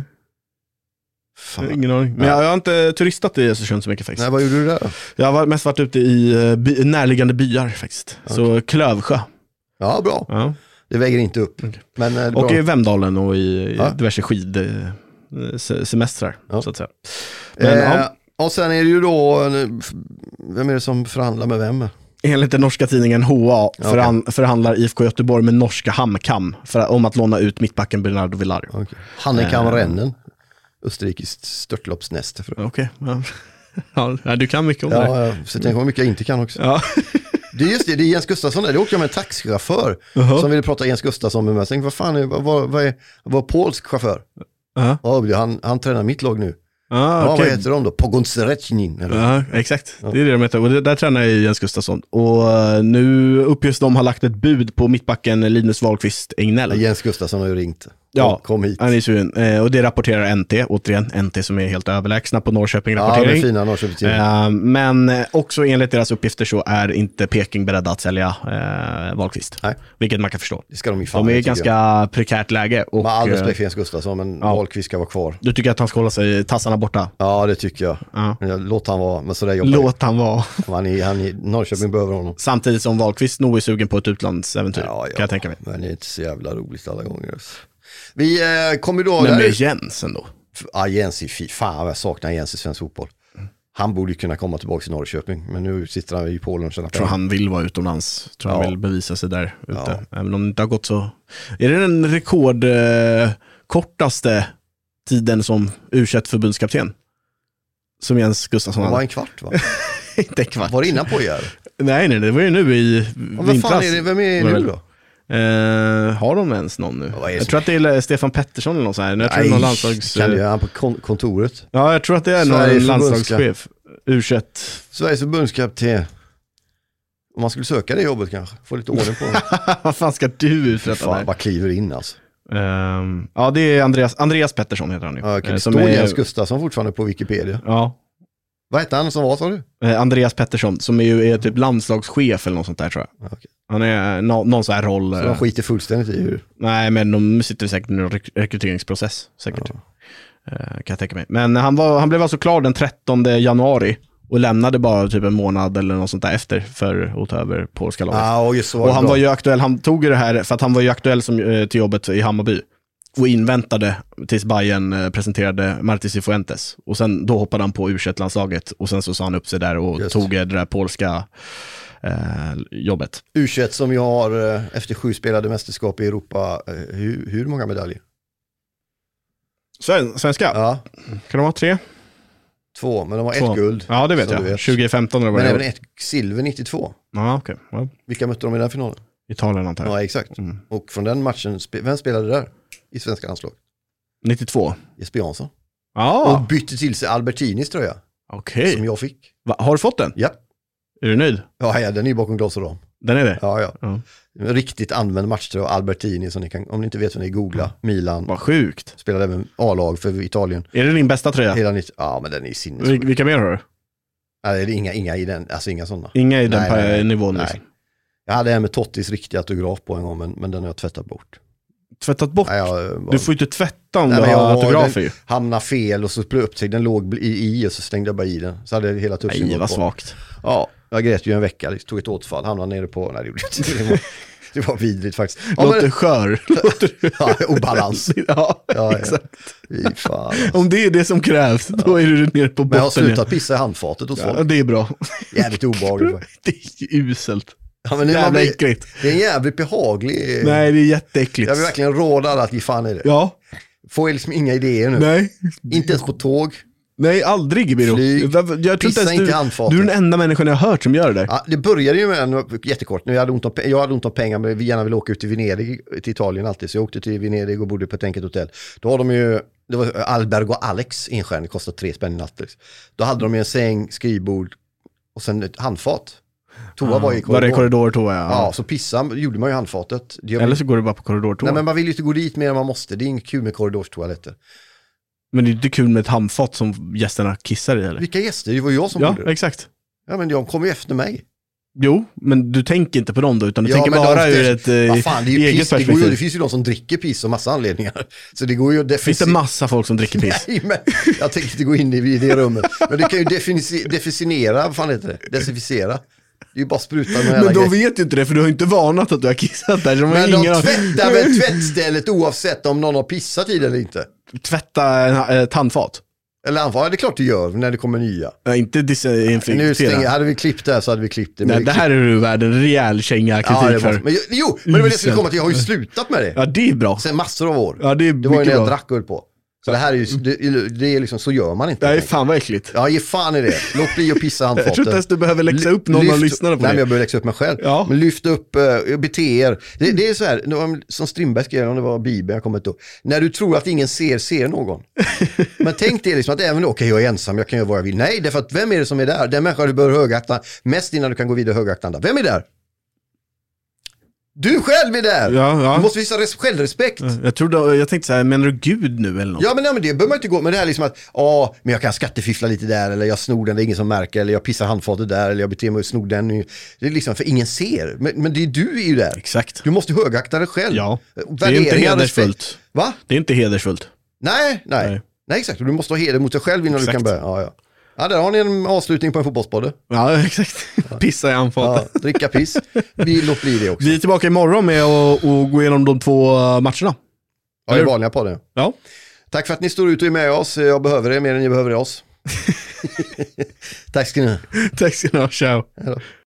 Fan. Ingen aning. Men jag, jag har inte turistat i Östersund så mycket faktiskt. Nej, vad gjorde du där? Jag har mest varit ute i by, närliggande byar faktiskt. Okay. Så Klövsjö. Ja, bra. Ja. Det väger inte upp. Okay. Men, eh, och i Vemdalen och i ja. diverse skidsemestrar ja. så att säga. Men, eh, ja. Och sen är det ju då, vem är det som förhandlar med vem? Enligt den norska tidningen H A okay. förhan- förhandlar I F K Göteborg med norska Hamkam för, om att låna ut mittbacken Bernardo Villar. Okay. Hannekam Rennen, österrikiskt störtloppsnäste. Okej, okay. ja. ja, du kan mycket om ja, det. Ja, så tänk vad mycket jag inte kan också. Ja. Det är just det, det är Jens Gustafsson där. Det åkte jag med en taxichaufför uh-huh. som ville prata Jens Gustafsson med mig. Jag tänkte, vad fan är, vad, vad är, vad är polsk chaufför? Uh-huh. Ja, han, han tränar mitt lag nu. Ah, ja, okay. vad heter de då? Pogonserecinin. Ja, exakt. Ja. Det är det de heter. Och det, där tränar jag Jens Gustafsson. Och uh, nu uppges de har lagt ett bud på mittbacken Linus Wahlqvist Engnell. Ja, Jens Gustafsson har ju ringt. Ja, kom hit. Han är sugen. Eh, och det rapporterar N T, återigen N T som är helt överlägsna på Norrköping-rapportering. Ja, det är fina Norrköping. Eh, men också enligt deras uppgifter så är inte Peking beredda att sälja eh, Wahlqvist. Nej. Vilket man kan förstå. Det ska de ju fan. De är i ganska jag. prekärt läge. Och, med all respekt för Jens Gustafsson, men ja. Wahlqvist ska vara kvar. Du tycker att han ska hålla sig tassarna borta? Ja, det tycker jag. Ja. Låt han vara, men sådär jobbar. Låt han vara. Han är, han är, Norrköping behöver honom. Samtidigt som Wahlqvist nog är sugen på ett utlandsäventyr, ja, ja. kan jag tänka mig. Men det är inte så jävla roligt alla gånger. Vi eh, kommer då... Men med Jens ändå. Ja, Jens är fint. Fan, jag saknar Jens i svensk fotboll. Mm. Han borde ju kunna komma tillbaka till Norrköping, men nu sitter han i Polen och tjänar pengar. Jag tror han vill vara utomlands. Jag tror ja. han vill bevisa sig där ute. Ja. Även om det inte har gått så... Är det den rekordkortaste eh, tiden som U tjugoett-förbundskapten? Som Jens Gustafsson hade? Det var en kvart, va? Inte en kvart. Var det innan på er? Nej, nej, det var ju nu i vintras. Vad fan är det? Vem är det nu då? Uh, har de ens någon nu? Jag som... tror att det är Stefan Pettersson eller något så här. Jag tror Nej, någon landslags... kan det göra på kon- kontoret? Ja, jag tror att det är Sveriges någon landslagschef. U tjugoett. Sveriges förbundskapten. Om man skulle söka det jobbet kanske. Få lite ordning på det. Vad fan ska du uträtta fan, där? Bara kliver in alltså. Um, ja, det är Andreas, Andreas Pettersson heter han ju. Ja, okay. Det står är... Jens Gustafsson fortfarande på Wikipedia. Ja. Vad heter han som var, sa du? Eh, Andreas Pettersson, som är ju är typ landslagschef eller något sånt där tror jag. Okay. Han är no, någon sån här roll. Så de skiter fullständigt i hur? Nej, men de sitter säkert i en rek- rekryteringsprocess. Säkert. Ja. Eh, kan jag tänka mig. Men han, var, han blev alltså klar den trettonde januari och lämnade bara typ en månad eller något sånt där efter för att ta över polska laget. Ah, och, så och han bra. var ju aktuell, han tog det här för att han var ju aktuell som, till jobbet i Hammarby. Och inväntade tills Bayern presenterade Martí Cifuentes. Och sen då hoppade han på U tjugoett-landslaget. Och sen så sa han upp sig där och Just. tog det där polska eh, jobbet. U tjugoett som jag har efter sju spelade mästerskap i Europa. Hur, hur många medaljer? Sven, svenska? Ja. Kan de ha tre? Två, men de har Två. ett guld. Ja, det vet jag. Vet. tjugo femton eller vad Men det även ett silver nittiotvå. Ja, okej. Okay. Ja. Vilka mötte de i den finalen? Italien antar jag. Ja, exakt. Mm. Och från den matchen, vem spelade där i svenska landslag? nittiotvå. Jesper Jansson. Ja. Och bytte till sig Albertinis tröja. Okej. Okay. Som jag fick. Va, har du fått den? Ja. Är du nöjd? Ja, ja, den är ju bakom glas och ram. Den är det? Ja, ja. ja. Riktigt använd matchtröja, Albertini, som ni kan, om ni inte vet vad ni googla, Milan. Vad sjukt. Spelade även A-lag för Italien. Är det din bästa tröja? Hela nytt, ja, men den är sinnessjuk. Vil- vilka mer har du? Nej, det är inga, inga i den, alltså inga sådana. Inga i den nej, pa- nej, nivån nej. Liksom. Jag hade en med Tottis riktiga autograf på en gång, men, men den har jag tvättat bort. Tvättat bort? Nej, jag, du får inte tvätta om nej, du har autografer ju. Hamnade fel och så blev upp sig, den låg i, i och så stängde jag bara i den. Så hade jag hela tuschen. Nej, vad svagt. Ja, jag grät ju en vecka, det tog ett återfall, hamnade nere på, nej det gjorde jag inte. Det var, det var vidrigt faktiskt. Ja, låter men, skör. Ja, obalans. Ja, ja, exakt. Ja. Fan, alltså. Om det är det som krävs, då är du nere på botten. Men jag har slutat pissa i handfatet och så. Ja, det är bra. Jävligt obehagligt. Det är uselt. Ja, men det, jävla blir, äckligt. Det är en jävligt behaglig... Nej, det är jätteäckligt. Jag vill verkligen råda alla att ge fan i det. Ja. Får liksom inga idéer nu. Nej. Inte ens på tåg. Nej, aldrig Biro. Flyg. Jag, jag Pissa inte i handfatet. Du är den enda människan jag har hört som gör det där. Ja, det började ju med en jättekort. Jag hade ont om, jag hade ont om pengar, men vi gärna ville åka ut till Venedig, till Italien alltid. Så jag åkte till Venedig och bodde på ett enkelt hotell. Då har de ju, det var Albergo Alex, enstjärnig, kostade tre spänn i natt. Liksom. Då hade de ju en säng, skrivbord och sen ett handfat. Toa ah, var i korridor. Var det korridor toa, ja. Ja, så pissa gjorde man ju handfatet. Det Eller så går det bara på korridor toa. Nej, men man vill ju inte gå dit mer än man måste. Det är inget kul med korridorstoaletter. Men det är inte kul med ett handfat som gästerna kissar i, eller? Vilka gäster? Det var ju jag som ja, gjorde det. Ja, exakt. Ja, men de kom ju efter mig. Jo, men du tänker inte på dem då, utan du Ja, tänker men bara de, ur ett eh, vad fan, det är ju eget piss. Det, går perspektiv. ju, det finns ju de som dricker piss och massa anledningar. Så det går ju att Finns det definiera. massa folk som dricker piss? Nej, men jag tänker inte gå in i det rummet. Men det kan ju defini- definiera, vad fan heter det? Desinficera. Det är ju bara spruta med hela Men de grejen. vet ju inte det, för du har inte varnat att du har kissat där. Så de har Men ingen de aning. tvättar väl tvättstället oavsett om någon har pissat i det eller inte. Tvätta ett handfat. Eller anfall, ja, det är klart du gör när det kommer nya. Ja, inte Nu stänger, desinficera. hade vi klippt det här så hade vi klippt det. Nej, det här är du värd en rejäl känga kritik ja, det för. var, men, jo, men det var det jag skulle komma till. Jag har ju slutat med det. Ja, det är bra. Sen massor av år. Ja, det är det var ju mycket när jag bra. drack öl på. Så det här är ju, det, det är liksom, så gör man inte. Det är fan vad äckligt. Ja, ge fan i det. Låt bli och pissa handfatet. Jag tror inte ens du behöver läxa upp någon av lyssnarna på Nej, det. men jag behöver läxa upp mig själv. Ja. Men lyft upp, uh, bete er. Det, det är så här, som Strindberg skrev, om det var Bibeln, jag kommer inte ihåg. När du tror att ingen ser, ser någon. Men tänk dig liksom att även då, okej, okay, jag är ensam, jag kan göra vad jag vill. Nej, därför att vem är det som är där? Den människa du bör högakta mest innan du kan gå vidare högaktande. Vem är där? Du själv är där! Ja, ja. Du måste visa res- självrespekt. Jag trodde, jag tänkte så här, menar du Gud nu eller något? Ja, men, nej, men det behöver man inte gå. Men det här liksom att, ja, men jag kan skattefiffla lite där, eller jag snor den, det är ingen som märker, eller jag pissar handfatet där, eller jag beter mig och snor den. Det är liksom, för ingen ser. Men, men det är du är ju där. Exakt. Du måste högakta dig själv. Ja, det är Värderingar, inte hedersfullt. respekt. Va? Det är inte hedersfullt. Nej, nej. Nej, Nej. exakt. Du måste ha heder mot dig själv innan Exakt. du kan börja. Ja, ja. Ja, där har ni en avslutning på en fotbollspodd. Ja, exakt. Pissa i Ja, handfatet. dricka piss. Vi låt bli det också. Vi är tillbaka imorgon med att att gå igenom de två matcherna. Ja, det är vanliga på det. Ja. Tack för att ni står ut och är med oss. Jag behöver det mer än ni behöver oss. Tack ska ni ha. Tack ska ni ha. Ciao. Hej då.